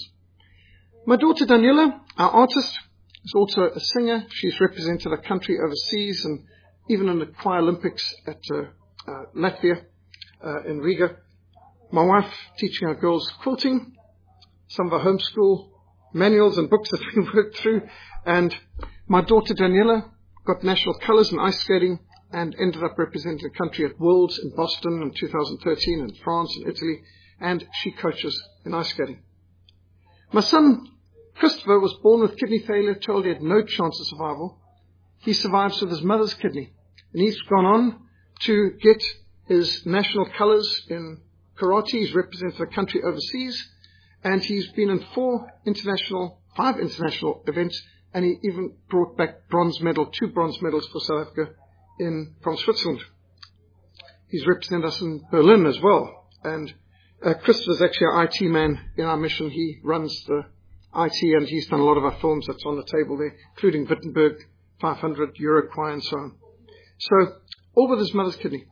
My daughter Daniela, our artist, is also a singer. She's represented our country overseas and even in the Choir Olympics at uh, uh, Latvia, uh, in Riga. My wife teaching our girls quilting, some of our homeschool manuals and books that we worked through. And my daughter Daniela got national colours in ice skating and ended up representing the country at Worlds in Boston in two thousand thirteen, in France and Italy, and she coaches in ice skating. My son, Christopher, was born with kidney failure, told he had no chance of survival. He survives with his mother's kidney, and he's gone on to get his national colours in karate. He's represented the country overseas, and he's been in four international, five international events, and he even brought back bronze medal, two bronze medals for South Africa in from Switzerland. He's represented us in Berlin as well, and uh, Christopher's actually our I T man in our mission. He runs the I T, and he's done a lot of our films that's on the table there, including Wittenberg, five hundred, Uruguay, and so on. So, all with his mother's kidney.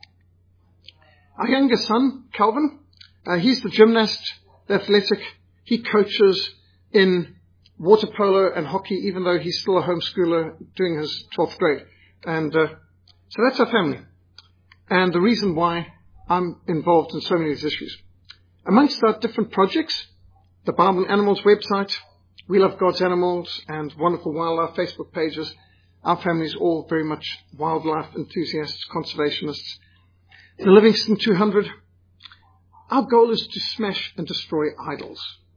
Our youngest son, Calvin, uh, he's the gymnast, the athletic. He coaches in water polo and hockey, even though he's still a homeschooler doing his twelfth grade. And uh, so that's our family. And the reason why I'm involved in so many of these issues. Amongst our different projects, the Bible and Animals website, We Love God's Animals, and Wonderful Wildlife Facebook pages. Our family is all very much wildlife enthusiasts, conservationists. The Livingston two hundred. Our goal is to smash and destroy idols.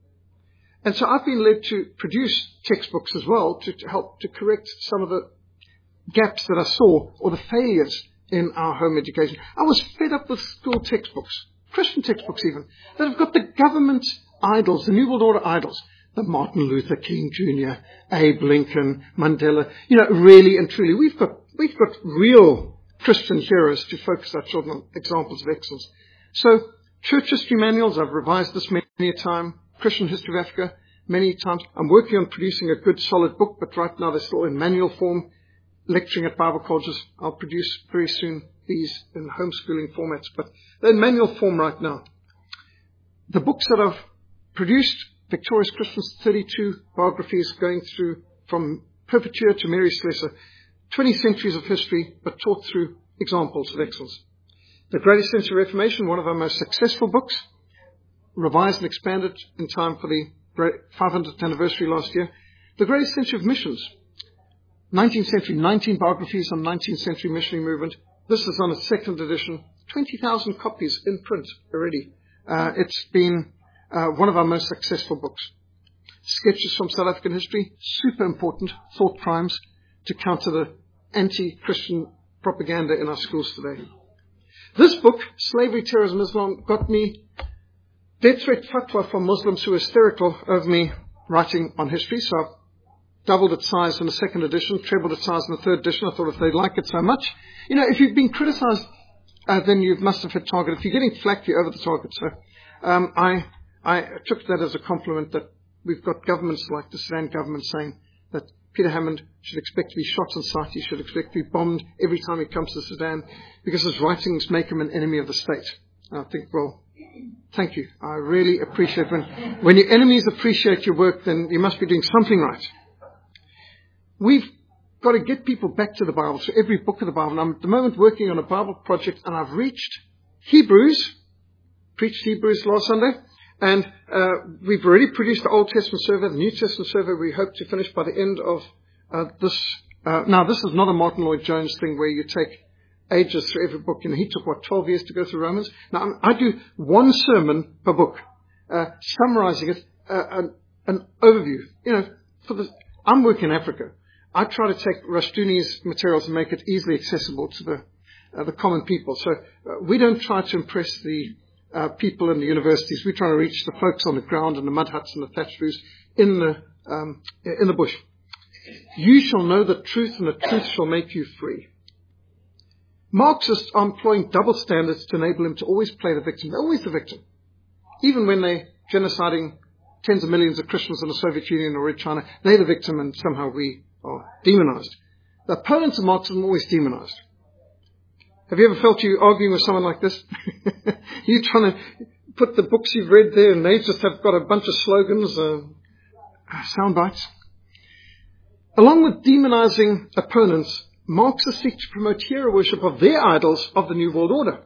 And so I've been led to produce textbooks as well to, to help to correct some of the gaps that I saw or the failures in our home education. I was fed up with school textbooks, Christian textbooks even, that have got the government idols, the New World Order idols, the Martin Luther King Junior, Abe Lincoln, Mandela. You know, really and truly, we've got we've got real Christian heroes to focus our children on, examples of excellence. So, church history manuals, I've revised this many a time. Christian history of Africa, many times. I'm working on producing a good, solid book, but right now they're still in manual form. Lecturing at Bible colleges. I'll produce very soon these in homeschooling formats, but they're in manual form right now. The books that I've produced, Victorious Christians, thirty-two biographies going through from Perpetua to Mary Slessor, twenty centuries of history, but taught through examples of excellence. The Greatest Century of Reformation, one of our most successful books, revised and expanded in time for the five hundredth anniversary last year. The Greatest Century of Missions, nineteenth century, nineteen biographies on nineteenth century missionary movement. This is on its second edition, twenty thousand copies in print already. Uh, it's been uh, one of our most successful books. Sketches from South African history, super important, thought crimes to counter the anti-Christian propaganda in our schools today. This book, Slavery, Terrorism, Islam, got me death threat fatwa from Muslims who were hysterical over me writing on history, so I've doubled its size in the second edition, trebled its size in the third edition. I thought if they'd like it so much. You know, if you've been criticized, uh, then you must have hit target. If you're getting flack, you're over the target. So um, I, I took that as a compliment that we've got governments like the Sudan government saying that Peter Hammond should expect to be shot on sight. He should expect to be bombed every time he comes to Sudan because his writings make him an enemy of the state. And I think, well, thank you. I really appreciate when, when your enemies appreciate your work, then you must be doing something right. We've got to get people back to the Bible, so every book of the Bible. And I'm at the moment working on a Bible project, and I've reached Hebrews, preached Hebrews last Sunday, and uh, we've already produced the Old Testament survey, the New Testament survey. We hope to finish by the end of uh, this. Uh, now, this is not a Martin Lloyd-Jones thing where you take ages through every book. You know, he took, what, twelve years to go through Romans? Now, I do one sermon per book, uh, summarizing it, uh, an, an overview. You know, for the, I'm working in Africa. I try to take Rushduni's materials and make it easily accessible to the uh, the common people. So uh, we don't try to impress the uh, people in the universities. We try to reach the folks on the ground in the mud huts and the thatched roofs in the um, in the bush. You shall know the truth, and the truth shall make you free. Marxists are employing double standards to enable them to always play the victim. They're always the victim, even when they're genociding tens of millions of Christians in the Soviet Union or in China. They're the victim, and somehow we are demonized. The opponents of Marxism are always demonized. Have you ever felt you arguing with someone like this? You're trying to put the books you've read there, and they just have got a bunch of slogans, uh, sound bites. Along with demonizing opponents, Marxists seek to promote hero worship of their idols of the New World Order.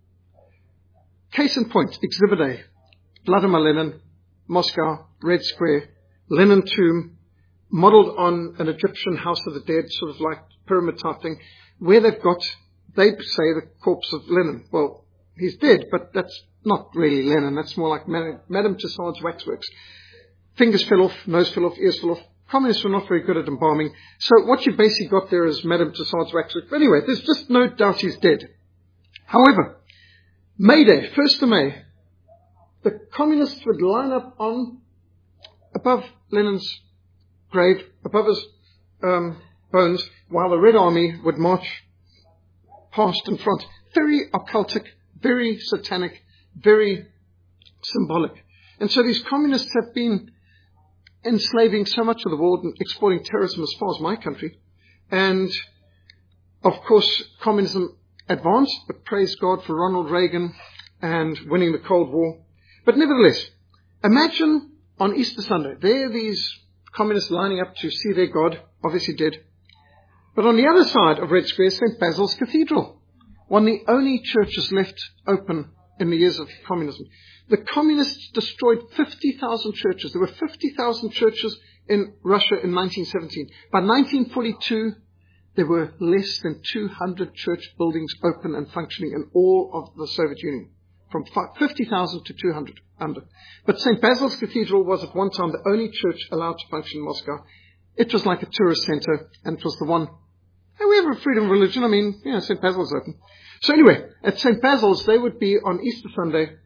Case in point, Exhibit A, Vladimir Lenin, Moscow, Red Square, Lenin tomb, modeled on an Egyptian House of the Dead, sort of like pyramid type thing, where they've got they say the corpse of Lenin. Well, he's dead, but that's not really Lenin. That's more like Madame Tussauds waxworks. Fingers fell off, nose fell off, ears fell off. Communists were not very good at embalming. So what you basically got there is Madame Tussauds waxworks. But anyway, there's just no doubt he's dead. However, May Day, first of May, the communists would line up on, above Lenin's grave, above his um, bones, while the Red Army would march past in front. Very occultic, very satanic, very symbolic. And so these communists have been enslaving so much of the world and exporting terrorism as far as my country. And, of course, communism advanced, but praise God for Ronald Reagan and winning the Cold War. But nevertheless, imagine on Easter Sunday, there are these communists lining up to see their God, obviously dead. But on the other side of Red Square, Saint Basil's Cathedral, one of the only churches left open in the years of communism. The communists destroyed fifty thousand churches. There were fifty thousand churches in Russia in nineteen seventeen. By nineteen forty-two, there were less than two hundred church buildings open and functioning in all of the Soviet Union. From fifty thousand to two hundred under. But Saint Basil's Cathedral was at one time the only church allowed to function in Moscow. It was like a tourist center, and it was the one. Hey, we have a freedom of religion. I mean, yeah, Saint Basil's open. So anyway, at Saint Basil's, they would be on Easter Sunday.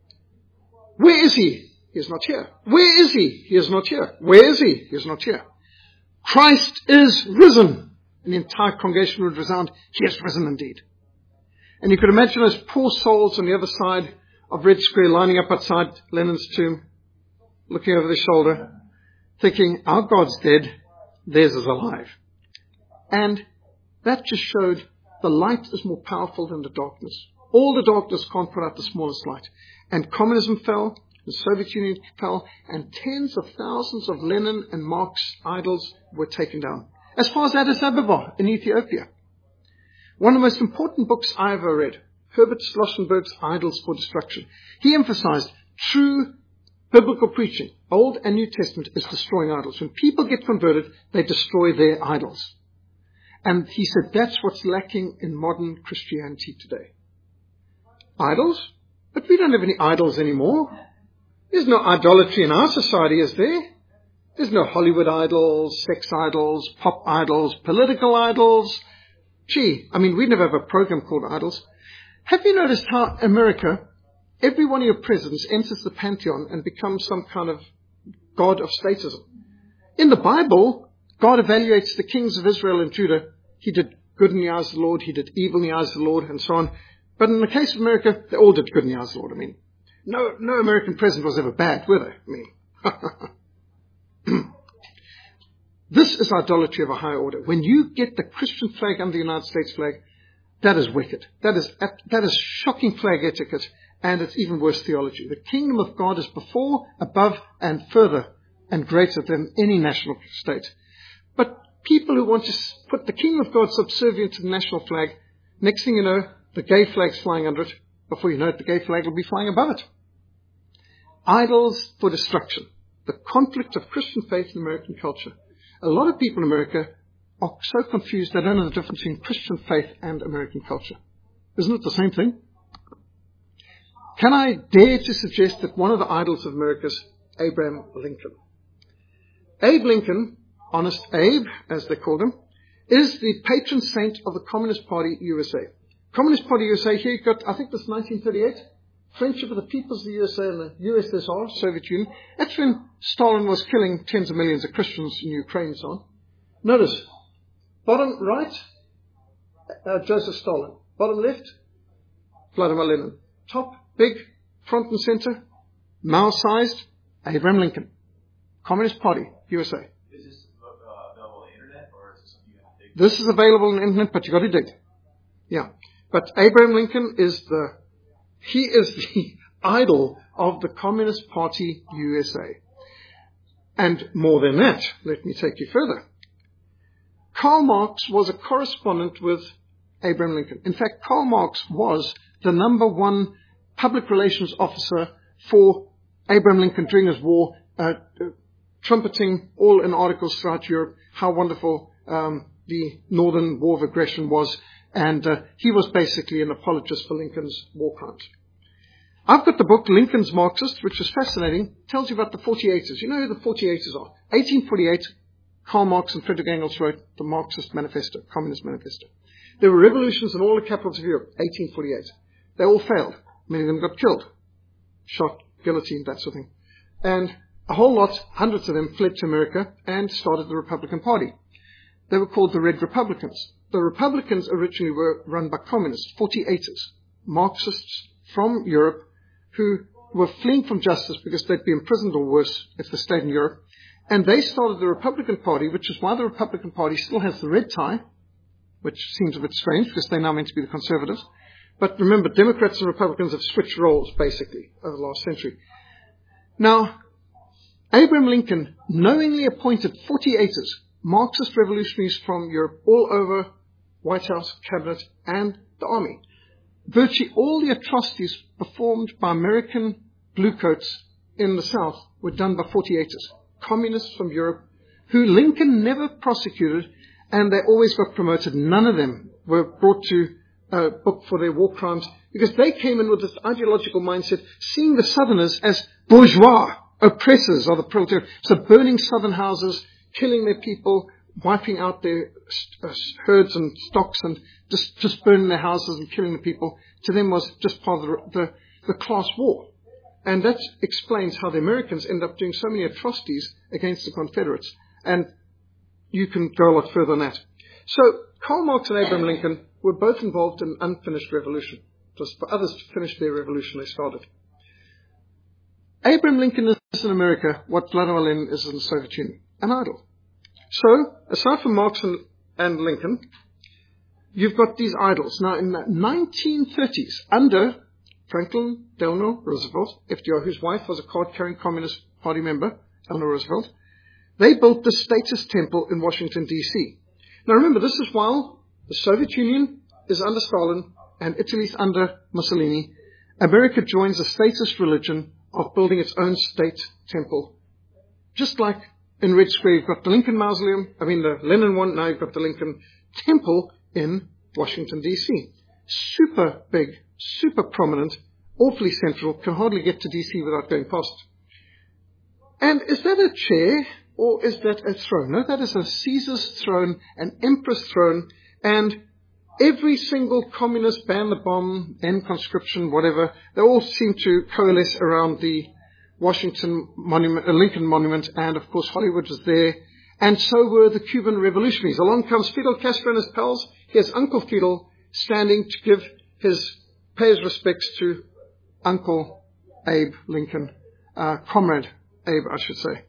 Where is he? He is not here. Where is he? He is not here. Where is he? He is not here. Christ is risen. And the entire congregation would resound, he is risen indeed. And you could imagine those poor souls on the other side of Red Square lining up outside Lenin's tomb, looking over their shoulder, thinking, our God's dead, theirs is alive. And that just showed the light is more powerful than the darkness. All the darkness can't put out the smallest light. And communism fell, the Soviet Union fell, and tens of thousands of Lenin and Marx idols were taken down. As far as Addis Ababa in Ethiopia. One of the most important books I ever read, Herbert Schlossenberg's Idols for Destruction. He emphasized true biblical preaching, Old and New Testament, is destroying idols. When people get converted, they destroy their idols. And he said that's what's lacking in modern Christianity today. Idols? But we don't have any idols anymore. There's no idolatry in our society, is there? There's no Hollywood idols, sex idols, pop idols, political idols. Gee, I mean, we never have a program called Idols. Have you noticed how America, every one of your presidents enters the pantheon and becomes some kind of god of statism? In the Bible, God evaluates the kings of Israel and Judah. He did good in the eyes of the Lord, he did evil in the eyes of the Lord, and so on. But in the case of America, they all did good in the eyes of the Lord. I mean, no, no American president was ever bad, were they? I mean, this is idolatry of a higher order. When you get the Christian flag under the United States flag, that is wicked. That is, that is shocking flag etiquette, and it's even worse theology. The kingdom of God is before, above, and further, and greater than any national state. But people who want to put the kingdom of God subservient to the national flag, next thing you know, the gay flag's flying under it. Before you know it, the gay flag will be flying above it. Idols for destruction. The conflict of Christian faith in American culture. A lot of people in America are so confused they don't know the difference between Christian faith and American culture. Isn't it the same thing? Can I dare to suggest that one of the idols of America is Abraham Lincoln? Abe Lincoln, Honest Abe, as they called him, is the patron saint of the Communist Party U S A. Communist Party U S A, here you got, I think this is nineteen thirty-eight, Friendship of the Peoples of the U S A and the U S S R, Soviet Union. That's when Stalin was killing tens of millions of Christians in Ukraine and so on. Notice, bottom right, uh, Joseph Stalin. Bottom left, Vladimir Lenin. Top, big, front and center, Mao-sized, Abraham Lincoln. Communist Party, U S A. Is this uh, available on the internet, or is this something you have to dig? This is available on the internet, but you've got to dig. Yeah. But Abraham Lincoln is the, he is the idol of the Communist Party U S A. And more than that, let me take you further. Karl Marx was a correspondent with Abraham Lincoln. In fact, Karl Marx was the number one public relations officer for Abraham Lincoln during his war, uh, uh, trumpeting all in articles throughout Europe how wonderful um, the Northern War of Aggression was, And uh, he was basically an apologist for Lincoln's war crimes. I've got the book, Lincoln's Marxist, which is fascinating. It tells you about the forty-eighters. You know who the forty-eighters are? eighteen forty-eight, Karl Marx and Friedrich Engels wrote the Marxist Manifesto, Communist Manifesto. There were revolutions in all the capitals of Europe, eighteen forty-eight. They all failed. Many of them got killed, shot, guillotined, that sort of thing. And a whole lot, hundreds of them, fled to America and started the Republican Party. They were called the Red Republicans. The Republicans originally were run by communists, forty-eighters, Marxists from Europe, who were fleeing from justice because they'd be imprisoned or worse if they stayed in Europe. And they started the Republican Party, which is why the Republican Party still has the red tie, which seems a bit strange because they're now meant to be the conservatives. But remember, Democrats and Republicans have switched roles, basically, over the last century. Now, Abraham Lincoln knowingly appointed forty-eighters, Marxist revolutionaries from Europe, all over White House, Cabinet, and the Army. Virtually all the atrocities performed by American bluecoats in the South were done by forty-eighters, communists from Europe, who Lincoln never prosecuted, and they always got promoted. None of them were brought to uh, book for their war crimes, because they came in with this ideological mindset, seeing the Southerners as bourgeois, oppressors of the proletariat. So burning Southern houses, killing their people, wiping out their uh, herds and stocks, and just, just burning their houses and killing the people, to them was just part of the, the, the class war. And that explains how the Americans end up doing so many atrocities against the Confederates. And you can go a lot further than that. So Karl Marx and Abraham Lincoln were both involved in an unfinished revolution. It was for others to finish their revolution they started. Abraham Lincoln is in America what Vladimir Lenin is in the Soviet Union, an idol. So, aside from Marx and, and Lincoln, you've got these idols. Now, in the nineteen thirties, under Franklin Delano Roosevelt, F D R, whose wife was a card-carrying Communist Party member, Eleanor Roosevelt, they built the Status Temple in Washington, D C Now, remember, this is while the Soviet Union is under Stalin and Italy's under Mussolini. America joins a statist religion of building its own state temple. Just like in Red Square, you've got the Lincoln Mausoleum, I mean the Lenin one, now you've got the Lincoln Temple in Washington, D C Super big, super prominent, awfully central, can hardly get to D C without going past. And is that a chair, or is that a throne? No, that is a Caesar's throne, an emperor's throne, and every single communist, ban the bomb, end conscription, whatever, they all seem to coalesce around the Washington monument, uh, Lincoln Monument, and of course Hollywood was there, and so were the Cuban revolutionaries. Along comes Fidel Castro and his pals. Here's Uncle Fidel standing to give his, pay his respects to Uncle Abe Lincoln, uh, Comrade Abe, I should say.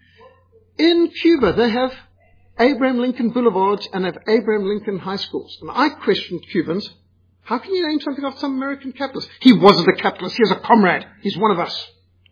In Cuba, they have Abraham Lincoln Boulevards and have Abraham Lincoln high schools. And I questioned Cubans, how can you name something after some American capitalist? He wasn't a capitalist, he was a comrade. He's one of us.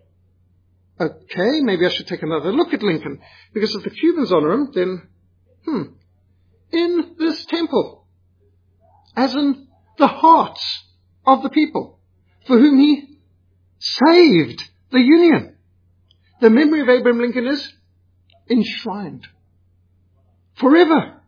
Okay, maybe I should take another look at Lincoln. Because if the Cubans honor him, then, hmm, in this temple, as in the hearts of the people, for whom he saved the Union. The memory of Abraham Lincoln is enshrined forever.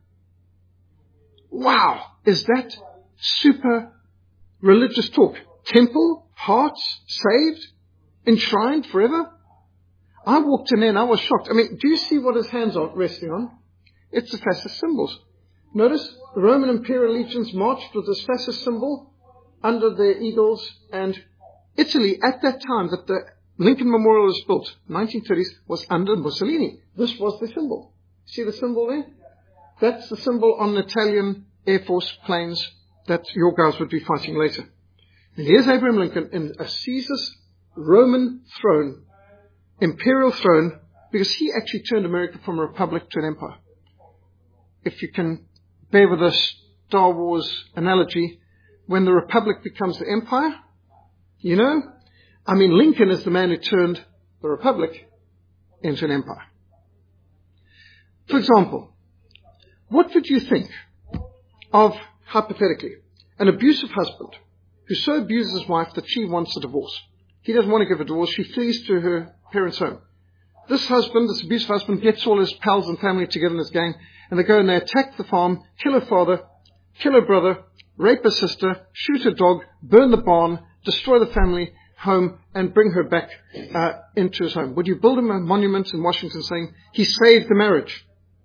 Wow, is that super religious talk? Temple, hearts, saved, enshrined forever? I walked in there and I was shocked. I mean, do you see what his hands are resting on? It's the fascist symbols. Notice the Roman Imperial legions marched with this fascist symbol under their eagles, and Italy at that time that the Lincoln Memorial was built, nineteen thirties, was under Mussolini. This was the symbol. See the symbol there? That's the symbol on Italian Air Force planes that your guys would be fighting later. And here's Abraham Lincoln in a Caesar's Roman throne, imperial throne, because he actually turned America from a republic to an empire. If you can bear with a Star Wars analogy, when the republic becomes the empire, you know, I mean, Lincoln is the man who turned the republic into an empire. For example, what would you think of, hypothetically, an abusive husband who so abuses his wife that she wants a divorce? He doesn't want to give a divorce. She flees to her parents' home. This husband, this abusive husband, gets all his pals and family together in his gang, and they go and they attack the farm, kill her father, kill her brother, rape a sister, shoot a dog, burn the barn, destroy the family home, and bring her back uh, into his home? Would you build him a monument in Washington saying he saved the marriage?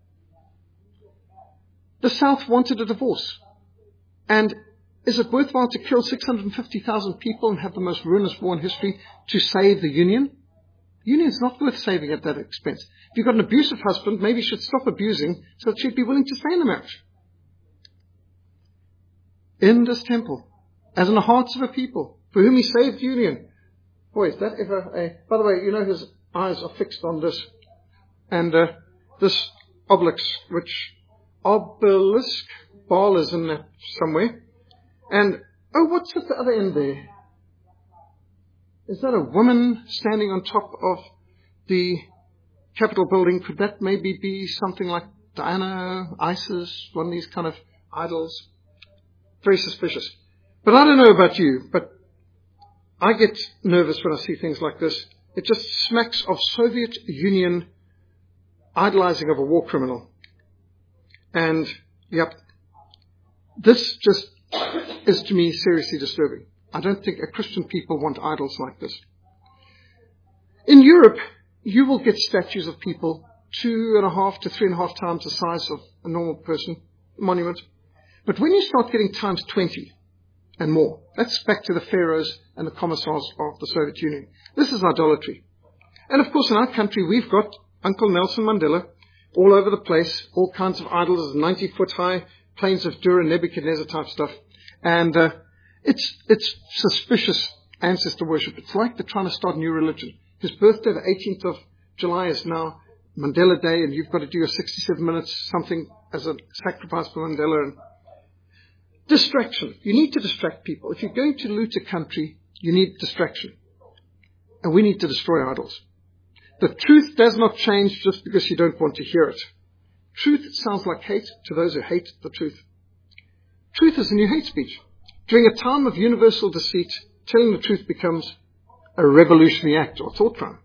The South wanted a divorce. And is it worthwhile to kill six hundred fifty thousand people and have the most ruinous war in history to save the union? The union's not worth saving at that expense. If you've got an abusive husband, maybe you should stop abusing so that she'd be willing to stay in the marriage. In this temple, as in the hearts of a people, for whom he saved the union. Boy, is that ever a... By the way, you know his eyes are fixed on this. And uh, this obelisk, which... Obelisk, Baal is in that somewhere. And, oh, what's at the other end there? Is that a woman standing on top of the Capitol building? Could that maybe be something like Diana, Isis, one of these kind of idols? Very suspicious. But I don't know about you, but I get nervous when I see things like this. It just smacks of Soviet Union idolizing of a war criminal. And, yep, this just is to me seriously disturbing. I don't think a Christian people want idols like this. In Europe, you will get statues of people two and a half to three and a half times the size of a normal person, monument. But when you start getting times twenty and more, that's back to the pharaohs and the commissars of the Soviet Union. This is idolatry. And of course, in our country, we've got Uncle Nelson Mandela all over the place, all kinds of idols, ninety foot high, plains of Dura, Nebuchadnezzar type stuff. And uh, it's it's suspicious ancestor worship. It's like they're trying to start a new religion. His birthday, the eighteenth of July, is now Mandela Day, and you've got to do your sixty-seven minutes something as a sacrifice for Mandela. And distraction. You need to distract people. If you're going to loot a country, you need distraction. And we need to destroy idols. The truth does not change just because you don't want to hear it. Truth sounds like hate to those who hate the truth. Truth is a new hate speech. During a time of universal deceit, telling the truth becomes a revolutionary act or thought crime.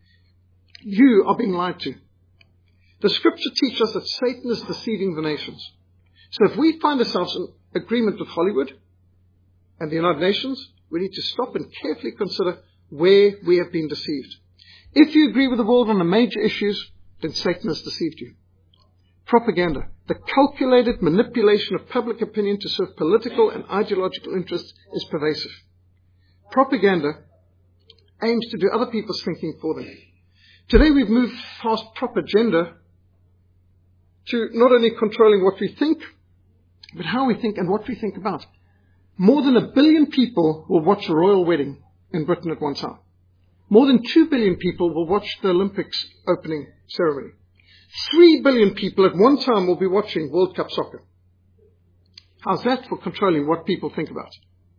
You are being lied to. The scripture teaches us that Satan is deceiving the nations. So if we find ourselves in agreement with Hollywood and the United Nations, we need to stop and carefully consider where we have been deceived. If you agree with the world on the major issues, then Satan has deceived you. Propaganda, the calculated manipulation of public opinion to serve political and ideological interests, is pervasive. Propaganda aims to do other people's thinking for them. Today we've moved past propaganda to not only controlling what we think, but how we think and what we think about. More than a billion people will watch a royal wedding in Britain at one time. More than two billion people will watch the Olympics opening ceremony. Three billion people at one time will be watching World Cup soccer. How's that for controlling what people think about?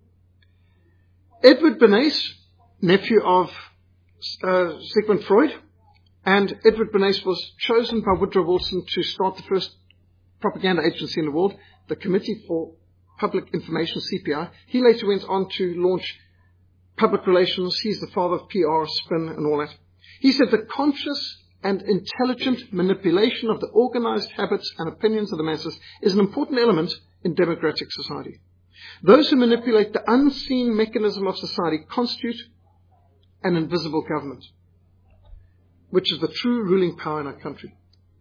Edward Bernays, nephew of uh, Sigmund Freud, and Edward Bernays was chosen by Woodrow Wilson to start the first propaganda agency in the world, the Committee for Public Information, C P I. He later went on to launch public relations. He's the father of P R, spin, and all that. He said the conscious and intelligent manipulation of the organized habits and opinions of the masses is an important element in democratic society. Those who manipulate the unseen mechanism of society constitute an invisible government, which is the true ruling power in our country.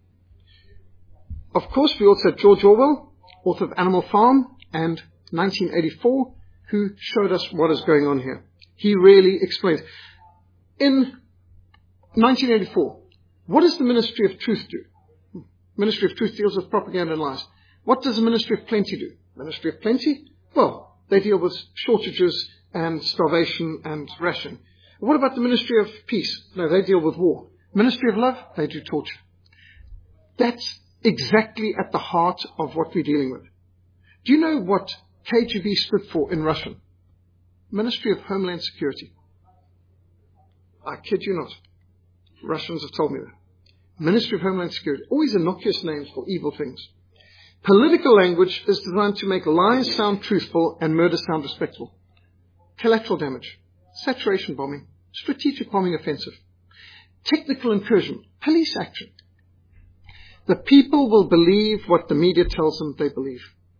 Of course, we also had George Orwell, author of Animal Farm and nineteen eighty-four, who showed us what is going on here. He really explains. In nineteen eighty-four, what does the Ministry of Truth do? Ministry of Truth deals with propaganda and lies. What does the Ministry of Plenty do? Ministry of Plenty? Well, they deal with shortages and starvation and ration. What about the Ministry of Peace? No, they deal with war. Ministry of Love? They do torture. That's exactly at the heart of what we're dealing with. Do you know what K G B stood for in Russian? Ministry of Homeland Security. I kid you not. Russians have told me that. Ministry of Homeland Security. Always innocuous names for evil things. Political language is designed to make lies sound truthful and murder sound respectful. Collateral damage. Saturation bombing. Strategic bombing offensive. Technical incursion. Police action. The people will believe what the media tells them they believe.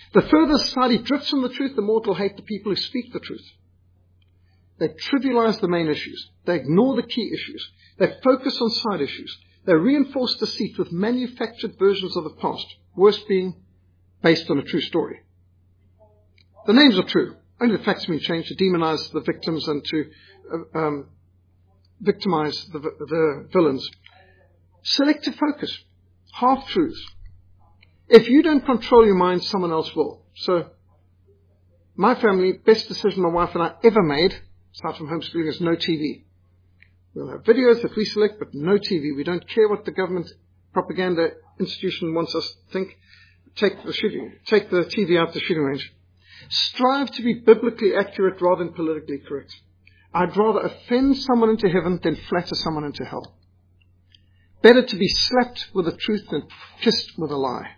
The further society drifts from the truth, the more it will hate the people who speak the truth. They trivialize the main issues. They ignore the key issues. They focus on side issues. They reinforce deceit with manufactured versions of the past, worst being based on a true story. The names are true. Only the facts have been changed to demonize the victims and to uh, um, victimize the, the villains. Selective focus. Half-truths. If you don't control your mind, someone else will. So, my family, best decision my wife and I ever made, aside from homeschooling, is no T V. We'll have videos that we select, but no T V. We don't care what the government propaganda institution wants us to think. Take the shooting, take the T V out the shooting range. Strive to be biblically accurate rather than politically correct. I'd rather offend someone into heaven than flatter someone into hell. Better to be slapped with the truth than kissed with a lie.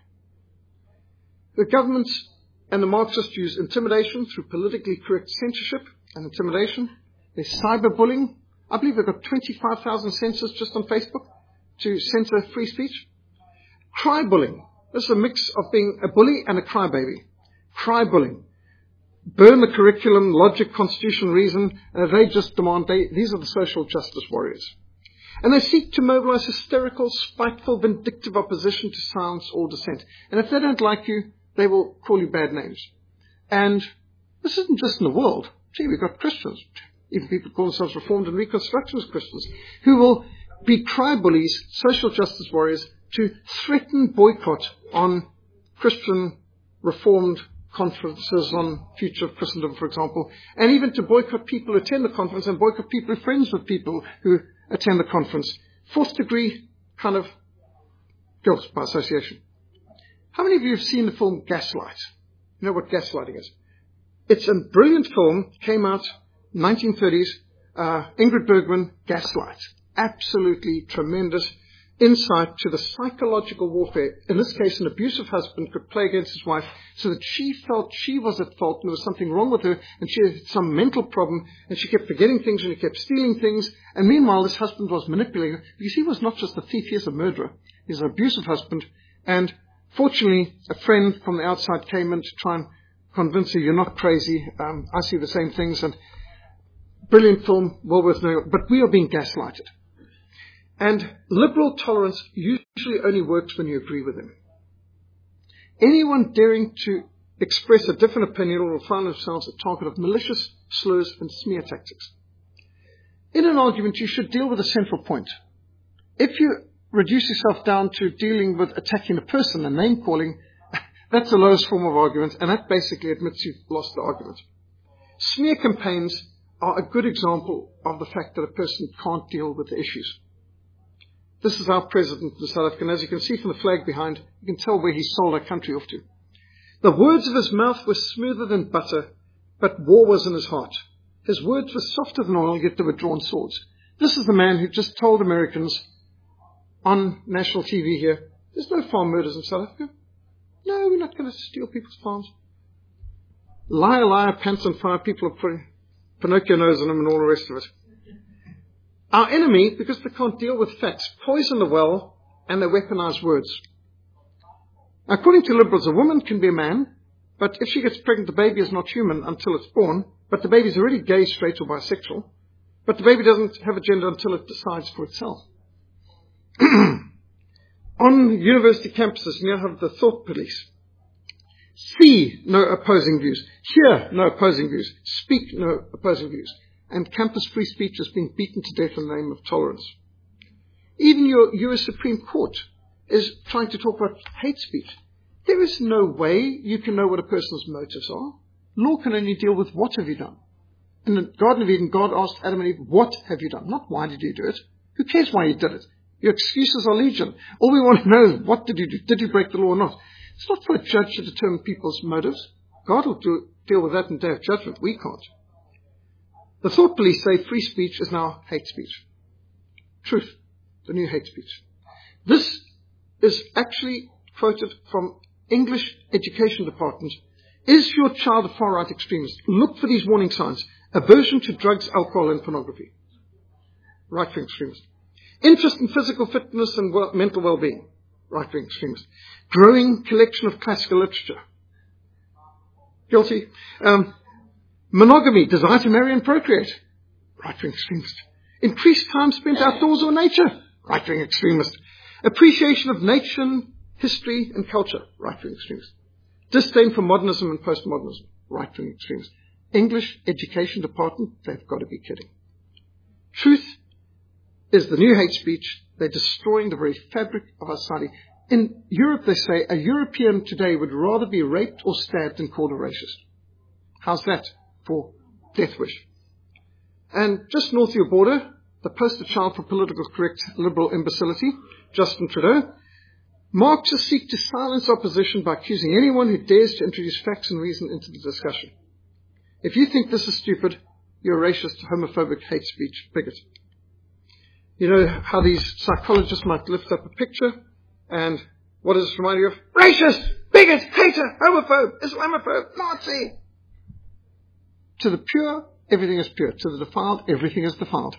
The government and the Marxists use intimidation through politically correct censorship and intimidation. There's cyberbullying. I believe they've got twenty-five thousand censors just on Facebook to censor free speech. Cry-bullying. This is a mix of being a bully and a crybaby. Cry-bullying. Burn the curriculum, logic, constitution, reason. Uh, they just demand, they, these are the social justice warriors. And they seek to mobilize hysterical, spiteful, vindictive opposition to silence all dissent. And if they don't like you, they will call you bad names. And this isn't just in the world. Gee, we've got Christians, even people call themselves Reformed and Reconstructionist Christians, who will be cry-bullies, social justice warriors, to threaten boycott on Christian Reformed conferences on future of Christendom, for example, and even to boycott people who attend the conference and boycott people who are friends with people who attend the conference. Fourth degree kind of guilt by association. How many of you have seen the film Gaslight? You know what gaslighting is? It's a brilliant film, came out nineteen thirties, uh, Ingrid Bergman, Gaslight. Absolutely tremendous insight to the psychological warfare. In this case, an abusive husband could play against his wife so that she felt she was at fault and there was something wrong with her and she had some mental problem and she kept forgetting things and he kept stealing things. And meanwhile, this husband was manipulating her. You see, he was not just a thief, he is a murderer. He's an abusive husband. And fortunately, a friend from the outside came in to try and convince her, you're not crazy. Um, I see the same things. And brilliant film, well worth knowing. But we are being gaslighted. And liberal tolerance usually only works when you agree with them. Anyone daring to express a different opinion will find themselves a target of malicious slurs and smear tactics. In an argument, you should deal with a central point. If you reduce yourself down to dealing with attacking a person and name-calling, that's the lowest form of argument, and that basically admits you've lost the argument. Smear campaigns are a good example of the fact that a person can't deal with the issues. This is our president in South Africa, and as you can see from the flag behind, you can tell where he sold our country off to. The words of his mouth were smoother than butter, but war was in his heart. His words were softer than oil, yet they were drawn swords. This is the man who just told Americans on national T V here, there's no farm murders in South Africa. No, we're not going to steal people's farms. Liar, liar, pants on fire, people are putting Pinocchio nose on them and all the rest of it. Our enemy, because they can't deal with facts, poison the well and they weaponize words. According to liberals, a woman can be a man, but if she gets pregnant, the baby is not human until it's born, but the baby is already gay, straight, or bisexual, but the baby doesn't have a gender until it decides for itself. On university campuses, you now have the thought police. See no opposing views. Hear no opposing views. Speak no opposing views. And campus free speech is being beaten to death in the name of tolerance. Even your U S Supreme Court is trying to talk about hate speech. There is no way you can know what a person's motives are. Law can only deal with what have you done. In the Garden of Eden, God asked Adam and Eve, what have you done? Not why did you do it. Who cares why you did it? Your excuses are legion. All we want to know is what did you do? Did you break the law or not? It's not for a judge to determine people's motives. God will do, deal with that in the day of judgment. We can't. The thought police say free speech is now hate speech. Truth, the new hate speech. This is actually quoted from English Education Department. Is your child a far-right extremist? Look for these warning signs. Aversion to drugs, alcohol, and pornography. Right-wing extremist. Interest in physical fitness and well, mental well-being. Right-wing extremist. Growing collection of classical literature. Guilty. Um, monogamy, desire to marry and procreate. Right-wing extremist. Increased time spent outdoors or nature. Right-wing extremist. Appreciation of nation, history and culture. Right-wing extremist. Disdain for modernism and postmodernism. Right-wing extremist. English education department, they've got to be kidding. Truth is the new hate speech. They're destroying the very fabric of our society. In Europe, they say a European today would rather be raped or stabbed than called a racist. How's that for death wish? And just north of your border, the poster child for political correct liberal imbecility, Justin Trudeau. Marxists seek to silence opposition by accusing anyone who dares to introduce facts and reason into the discussion. If you think this is stupid, you're a racist, homophobic, hate speech bigot. You know how these psychologists might lift up a picture, and what does it remind you of? Racist, bigot, hater, homophobe, Islamophobe, Nazi. To the pure, everything is pure. To the defiled, everything is defiled.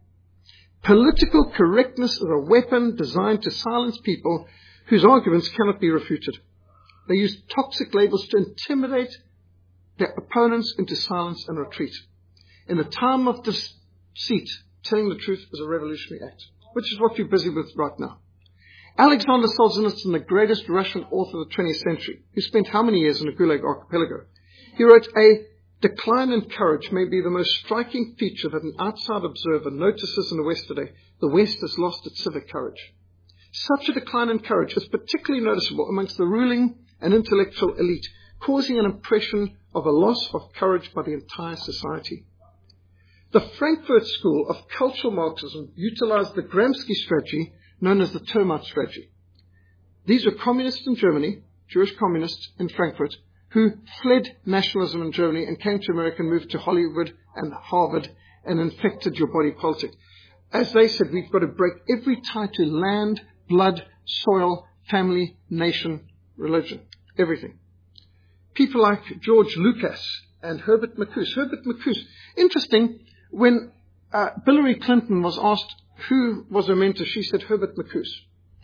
Political correctness is a weapon designed to silence people whose arguments cannot be refuted. They use toxic labels to intimidate their opponents into silence and retreat. In the time of deceit, telling the truth is a revolutionary act, which is what you're busy with right now. Alexander Solzhenitsyn, the greatest Russian author of the twentieth century, who spent how many years in the Gulag archipelago, he wrote, a decline in courage may be the most striking feature that an outside observer notices in the West today. The West has lost its civic courage. Such a decline in courage is particularly noticeable amongst the ruling and intellectual elite, causing an impression of a loss of courage by the entire society. The Frankfurt School of Cultural Marxism utilized the Gramsci strategy known as the termite strategy. These were communists in Germany, Jewish communists in Frankfurt, who fled nationalism in Germany and came to America and moved to Hollywood and Harvard and infected your body politic. As they said, we've got to break every tie to land, blood, soil, family, nation, religion, everything. People like George Lucas and Herbert Marcuse. Herbert Marcuse, interesting, when uh, Hillary Clinton was asked who was her mentor, she said Herbert Marcuse.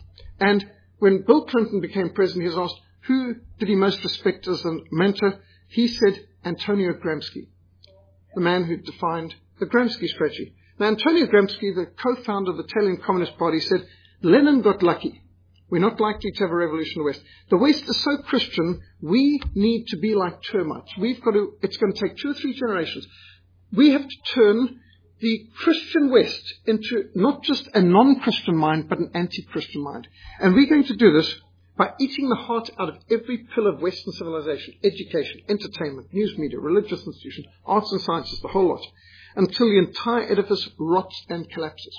And when Bill Clinton became president, he was asked, who did he most respect as a mentor? He said Antonio Gramsci, the man who defined the Gramsci strategy. Now, Antonio Gramsci, the co-founder of the Italian Communist Party, said, Lenin got lucky. We're not likely to have a revolution in the West. The West is so Christian, we need to be like termites. We've got to, it's going to take two or three generations. We have to turn the Christian West into not just a non-Christian mind, but an anti-Christian mind. And we're going to do this by eating the heart out of every pillar of Western civilization, education, entertainment, news media, religious institutions, arts and sciences, the whole lot, until the entire edifice rots and collapses.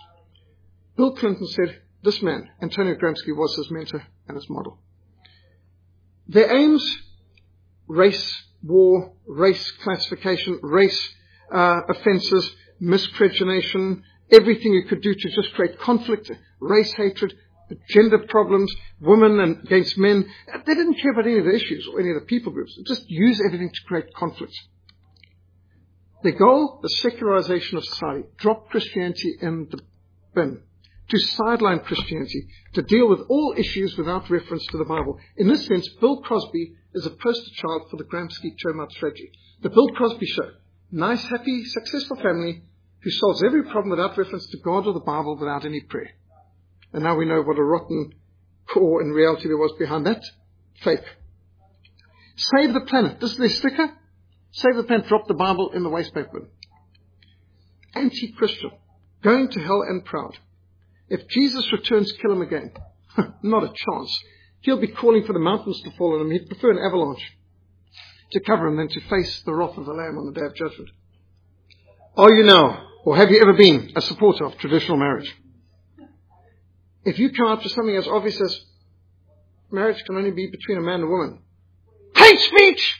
Bill Clinton said this man, Antonio Gramsci, was his mentor and his model. Their aims, race, war, race classification, race uh, offences, miscreation, everything you could do to just create conflict, race hatred, gender problems, women and against men. They didn't care about any of the issues or any of the people groups. They just use everything to create conflict. Their goal, the secularization of society. Drop Christianity in the bin. To sideline Christianity. To deal with all issues without reference to the Bible. In this sense, Bill Cosby is a poster child for the Gramsci termite strategy. The Bill Cosby Show. Nice, happy, successful family who solves every problem without reference to God or the Bible, without any prayer. And now we know what a rotten core in reality there was behind that. Fake. Save the planet. This is their sticker. Save the planet. Drop the Bible in the waste paper bin. Anti-Christian. Going to hell and proud. If Jesus returns, kill him again. Not a chance. He'll be calling for the mountains to fall on him. He'd prefer an avalanche to cover him than to face the wrath of the Lamb on the day of judgment. Are you now, or have you ever been, a supporter of traditional marriage? If you come up to something as obvious as marriage can only be between a man and a woman, hate speech!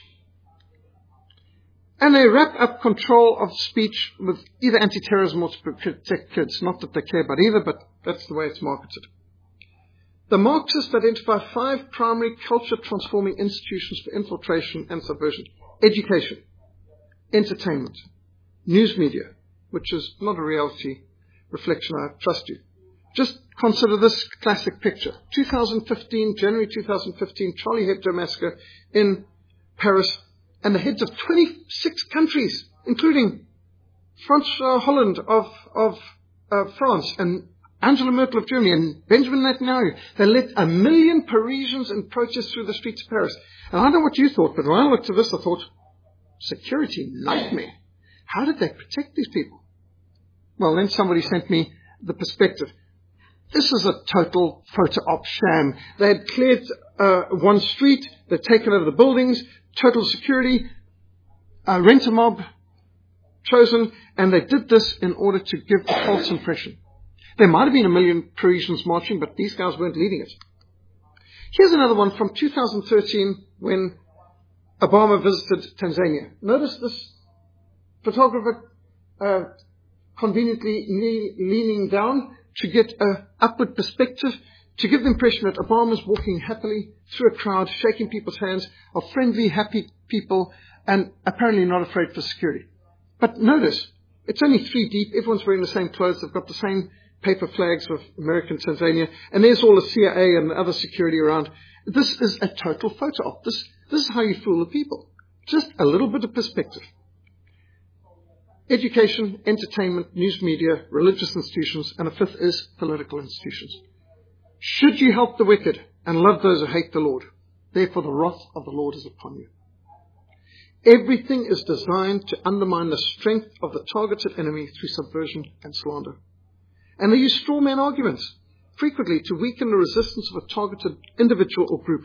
And they wrap up control of speech with either anti-terrorism or to protect kids. Not that they care about either, but that's the way it's marketed. The Marxists identify five primary culture-transforming institutions for infiltration and subversion. Education, entertainment, news media, which is not a reality reflection, I trust you. Just consider this classic picture. twenty fifteen, January twenty fifteen, Charlie Hebdo massacre in Paris. and the heads of twenty-six countries, including François Hollande of, of uh, France and Angela Merkel of Germany and Benjamin Netanyahu. They let a million Parisians in protest through the streets of Paris. And I don't know what you thought, but when I looked at this, I thought, security nightmare. How did they protect these people? Well, then somebody sent me the perspective. This is a total photo op sham. They had cleared uh, one street, they'd taken over the buildings, total security, uh, rent a mob chosen, and they did this in order to give a false impression. There might have been a million Parisians marching, but these guys weren't leading it. Here's another one from two thousand thirteen when Obama visited Tanzania. Notice this photographer uh, conveniently knee, leaning down to get an upward perspective, to give the impression that Obama's walking happily through a crowd, shaking people's hands, of friendly, happy people, and apparently not afraid for security. But notice, it's only three deep, everyone's wearing the same clothes, they've got the same paper flags of American Tanzania, and there's all the C I A and the other security around. This is a total photo op. This, this is how you fool the people. Just a little bit of perspective. Education, entertainment, news media, religious institutions, and a fifth is political institutions. Should you help the wicked and love those who hate the Lord, therefore the wrath of the Lord is upon you. Everything is designed to undermine the strength of the targeted enemy through subversion and slander. And they use straw man arguments, frequently to weaken the resistance of a targeted individual or group.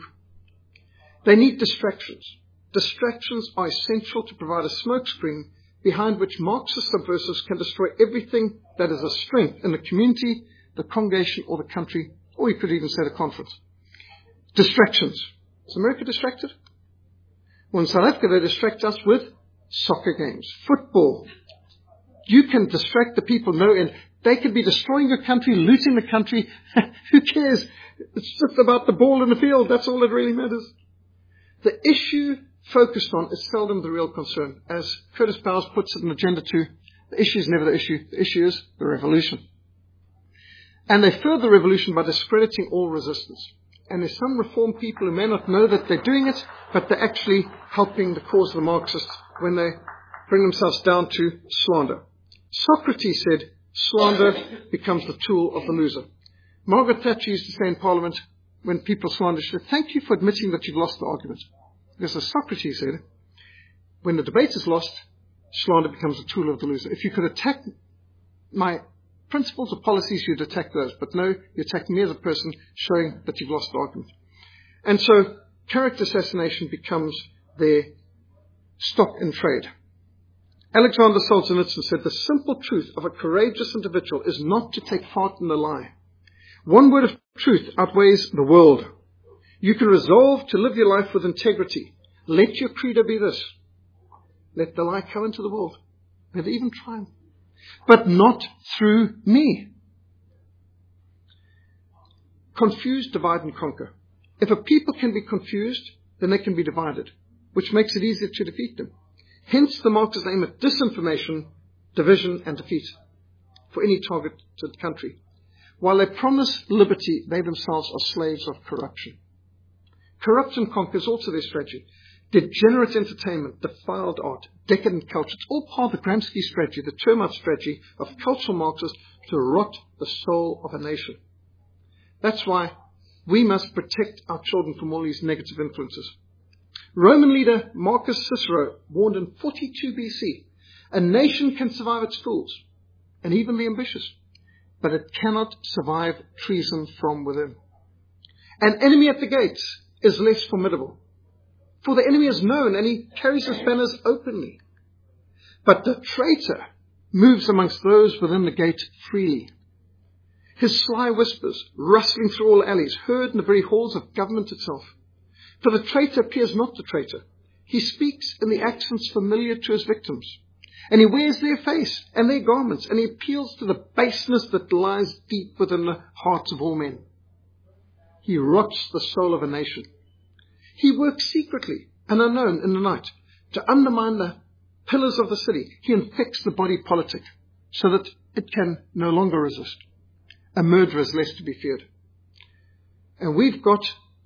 They need distractions. Distractions are essential to provide a smokescreen behind which Marxist subversives can destroy everything that is a strength in the community, the congregation, or the country, or you could even say the conference. Distractions. Is America distracted? Well, in South Africa, they distract us with soccer games, football. You can distract the people, no end. They could be destroying your country, looting the country. Who cares? It's just about the ball in the field. That's all that really matters. The issue focused on is seldom the real concern. As Curtis Bowers puts it in Agenda two, the issue is never the issue. The issue is the revolution. And they further the revolution by discrediting all resistance. And there's some reform people who may not know that they're doing it, but they're actually helping the cause of the Marxists when they bring themselves down to slander. Socrates said, slander becomes the tool of the loser. Margaret Thatcher used to say in Parliament, when people slander, she said, thank you for admitting that you've lost the argument. Because as Socrates said, when the debate is lost, slander becomes a tool of the loser. If you could attack my principles or policies, you'd attack those. But no, you attack me as a person, showing that you've lost the argument. And so character assassination becomes their stock in trade. Alexander Solzhenitsyn said, the simple truth of a courageous individual is not to take part in the lie. One word of truth outweighs the world. You can resolve to live your life with integrity. Let your credo be this. Let the lie come into the world. Let it even triumph. But not through me. Confuse, divide, and conquer. If a people can be confused, then they can be divided, which makes it easier to defeat them. Hence, the Marxists aim at disinformation, division, and defeat for any targeted country. While they promise liberty, they themselves are slaves of corruption. Corrupt and conquer is also their strategy. Degenerate entertainment, defiled art, decadent culture. It's all part of the Gramsci strategy, the termite strategy of cultural Marxists to rot the soul of a nation. That's why we must protect our children from all these negative influences. Roman leader Marcus Cicero warned in forty-two B C, a nation can survive its fools, and even the ambitious, but it cannot survive treason from within. An enemy at the gates is less formidable, for the enemy is known and he carries his banners openly. But the traitor moves amongst those within the gate freely. His sly whispers, rustling through all alleys, heard in the very halls of government itself. For the traitor appears not the traitor. He speaks in the accents familiar to his victims. And he wears their face and their garments, and he appeals to the baseness that lies deep within the hearts of all men. He rots the soul of a nation. He works secretly and unknown in the night to undermine the pillars of the city. He infects the body politic so that it can no longer resist. A murderer is less to be feared. And we've got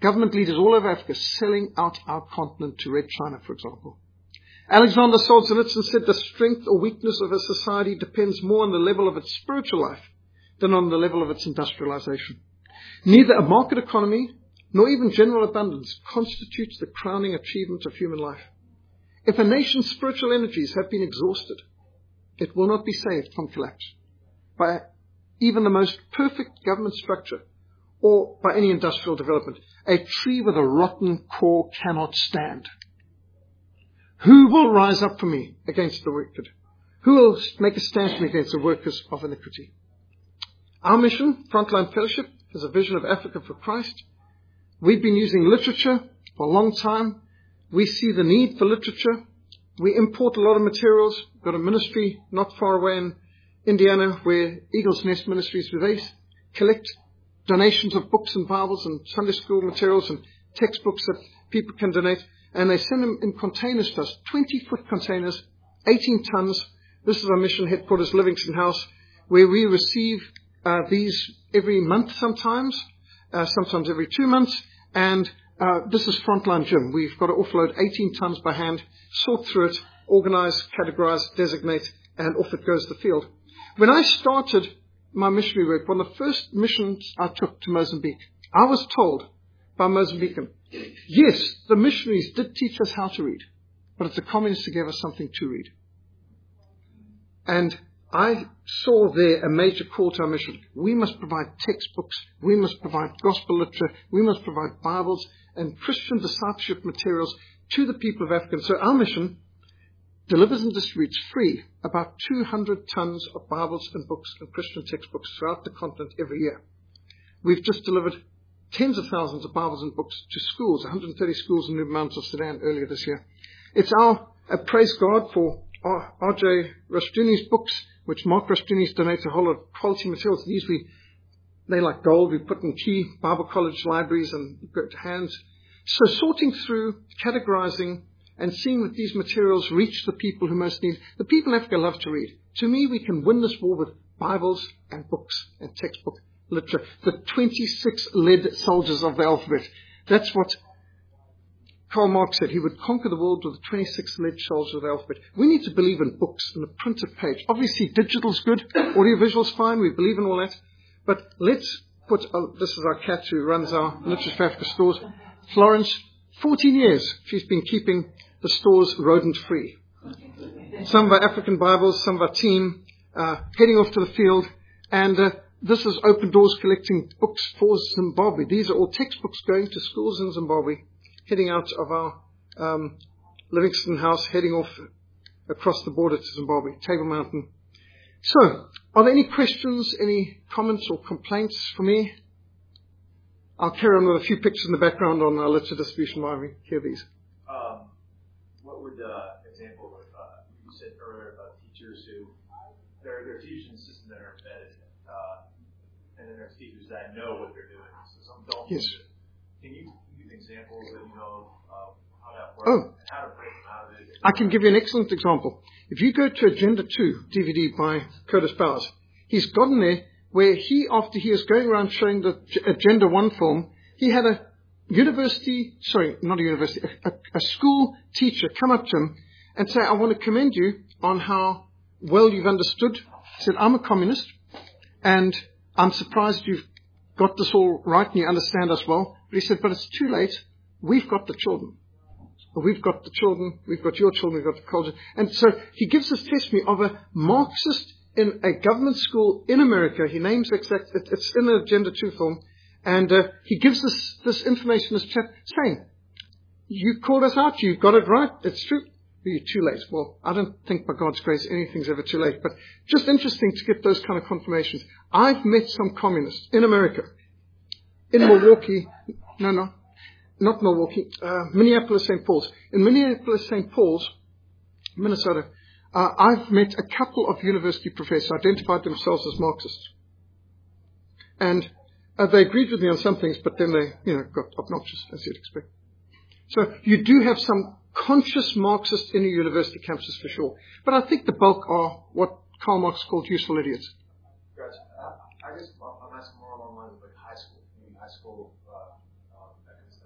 government leaders all over Africa selling out our continent to Red China, for example. Alexander Solzhenitsyn said the strength or weakness of a society depends more on the level of its spiritual life than on the level of its industrialization. Neither a market economy nor even general abundance constitutes the crowning achievement of human life. If a nation's spiritual energies have been exhausted, it will not be saved from collapse by even the most perfect government structure or by any industrial development. A tree with a rotten core cannot stand. Who will rise up for me against the wicked? Who will make a stand for me against the workers of iniquity? Our mission, Frontline Fellowship, has a vision of Africa for Christ. We've been using literature for a long time. We see the need for literature. We import a lot of materials. We've got a ministry not far away in Indiana where Eagle's Nest Ministries, where they collect donations of books and Bibles and Sunday school materials and textbooks that people can donate. And they send them in containers to us, twenty-foot containers, eighteen tons. This is our mission headquarters, Livingston House, where we receive uh, these every month sometimes, uh, sometimes every two months. And uh, this is Frontline Gym. We've got to offload eighteen tons by hand, sort through it, organize, categorize, designate, and off it goes the field. When I started my missionary work, one of the first missions I took to Mozambique, I was told by Mozambican, yes, the missionaries did teach us how to read, but it's the communists who gave us something to read. And I saw there a major call to our mission. We must provide textbooks, we must provide gospel literature, we must provide Bibles and Christian discipleship materials to the people of Africa. So our mission delivers and distributes free about two hundred tons of Bibles and books and Christian textbooks throughout the continent every year. We've just delivered tens of thousands of Bibles and books to schools, one hundred thirty schools in the mountains of Sudan earlier this year. It's our, uh, praise God for R J Rushdoony's books, which Mark Rushdoony's donates a whole lot of quality materials. These we, they like gold, we put in key Bible college libraries and go to hands. So sorting through, categorizing, and seeing that these materials reach the people who most need. The people in Africa love to read. To me, we can win this war with Bibles and books and textbook literature. The twenty-six lead soldiers of the alphabet. That's what Karl Marx said. He would conquer the world with the twenty-six lead soldiers of the alphabet. We need to believe in books and the printed page. Obviously, digital's good. Audiovisual's fine. We believe in all that. But let's put, oh, this is our cat who runs our Literature for Africa stores. Florence, fourteen years she's been keeping the stores rodent-free. Some of our African Bibles, some of our team, uh, heading off to the field. And uh, this is Open Doors collecting books for Zimbabwe. These are all textbooks going to schools in Zimbabwe, heading out of our um, Livingston House, heading off across the border to Zimbabwe, Table Mountain. So, are there any questions, any comments or complaints for me? I'll carry on with a few pictures in the background on our literature distribution while we hear these. Um, what would, uh, example, of, uh, you said earlier about teachers who, they're, they're teaching the system that are embedded, uh, and then there's teachers that know what they're doing, so some don't. Yes. Can you give examples that you know of how that works, Oh. and how to break them out of it? I can give you an excellent example. If you go to Agenda two D V D by Curtis Bowers, he's gotten there where he, after he is going around showing the Agenda one film, he had a university, sorry, not a university, a, a school teacher come up to him and say, I want to commend you on how well you've understood. He said, I'm a communist, and I'm surprised you've got this all right and you understand us well. But he said, but it's too late. We've got the children. We've got the children. We've got your children. We've got the culture. And so he gives us testimony of a Marxist in a government school in America. He names exact, it, it's in the Agenda two film. And uh, he gives us this information, this chap, saying, you called us out. You got it right. It's true. You're too late. Well, I don't think by God's grace anything's ever too late. But just interesting to get those kind of confirmations. I've met some communists in America, in Milwaukee. No, no. Not Milwaukee, uh, Minneapolis, Saint Paul's. In Minneapolis, Saint Paul's, Minnesota, uh, I've met a couple of university professors who identified themselves as Marxists. And uh, they agreed with me on some things, but then they, you know, got obnoxious, as you'd expect. So you do have some conscious Marxists in the university campuses for sure. But I think the bulk are what Karl Marx called useful idiots. Gotcha. I, I guess I'm asking more along the lines of like high school, maybe high school, uh, um, that kind of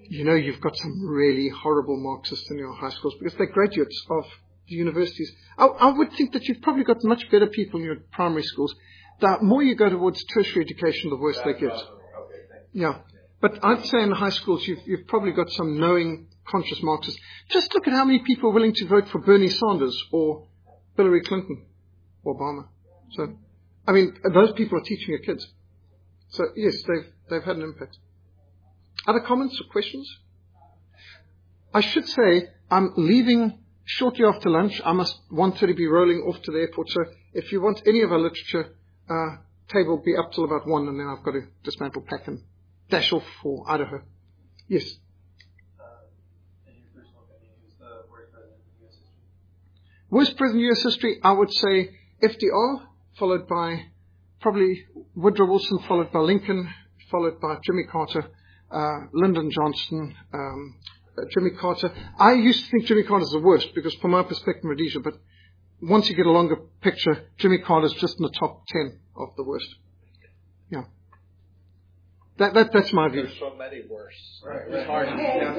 you know you've got some really horrible Marxists in your high schools because they're graduates of the universities. I, I would think that you've probably got much better people in your primary schools. The more you go towards tertiary education, the worse they get. Yeah. But I'd say in the high schools you've, you've probably got some knowing, conscious Marxists. Just look at how many people are willing to vote for Bernie Sanders or Hillary Clinton or Obama. So, I mean, those people are teaching your kids. So, yes, they've, they've had an impact. Other comments or questions? I should say I'm leaving shortly after lunch. I must one thirty be rolling off to the airport. So if you want any of our literature, uh, table will be up till about one, and then I've got to dismantle, pack, and dash off for Idaho. Yes? Uh, in your personal opinion, who's the worst president in U S history? Worst president in U S history, I would say F D R, followed by probably Woodrow Wilson, followed by Lincoln, followed by Jimmy Carter, uh, Lyndon Johnson, um, uh, Jimmy Carter. I used to think Jimmy Carter's the worst because from my perspective, Rhodesia, but once you get a longer picture, Jimmy Carter's just in the top ten of the worst. Yeah. That, that, that's my view. There's so many worse. Right. It's hard to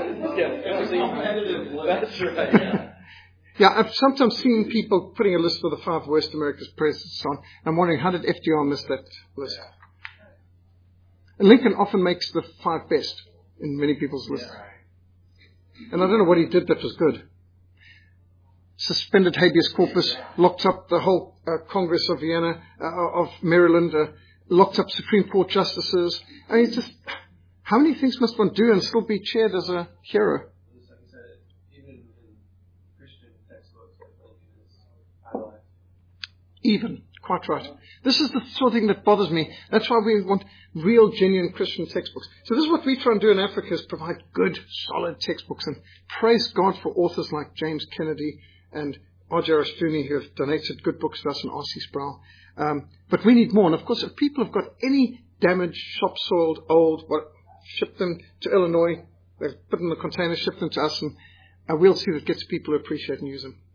yeah. That's right. Yeah. Yeah, I've sometimes seen people putting a list of the five worst America's presidents on. I'm wondering, how did F D R miss that list? Yeah. And Lincoln often makes the five best in many people's lists. Yeah. And I don't know what he did that was good. Suspended habeas corpus, locked up the whole uh, Congress of Vienna, uh, of Maryland, uh, locked up Supreme Court justices. I mean, it's just, how many things must one do and still be cheered as a hero? Even, quite right. This is the sort of thing that bothers me. That's why we want real, genuine Christian textbooks. So this is what we try and do in Africa, is provide good, solid textbooks. And praise God for authors like James Kennedy and R J Aristuni, who have donated good books to us, and R C Sproul. Um, but we need more. And of course, if people have got any damaged, shop-soiled, old, what, ship them to Illinois. They've put them in the container, ship them to us, and uh, we'll see that it gets people to appreciate and use them.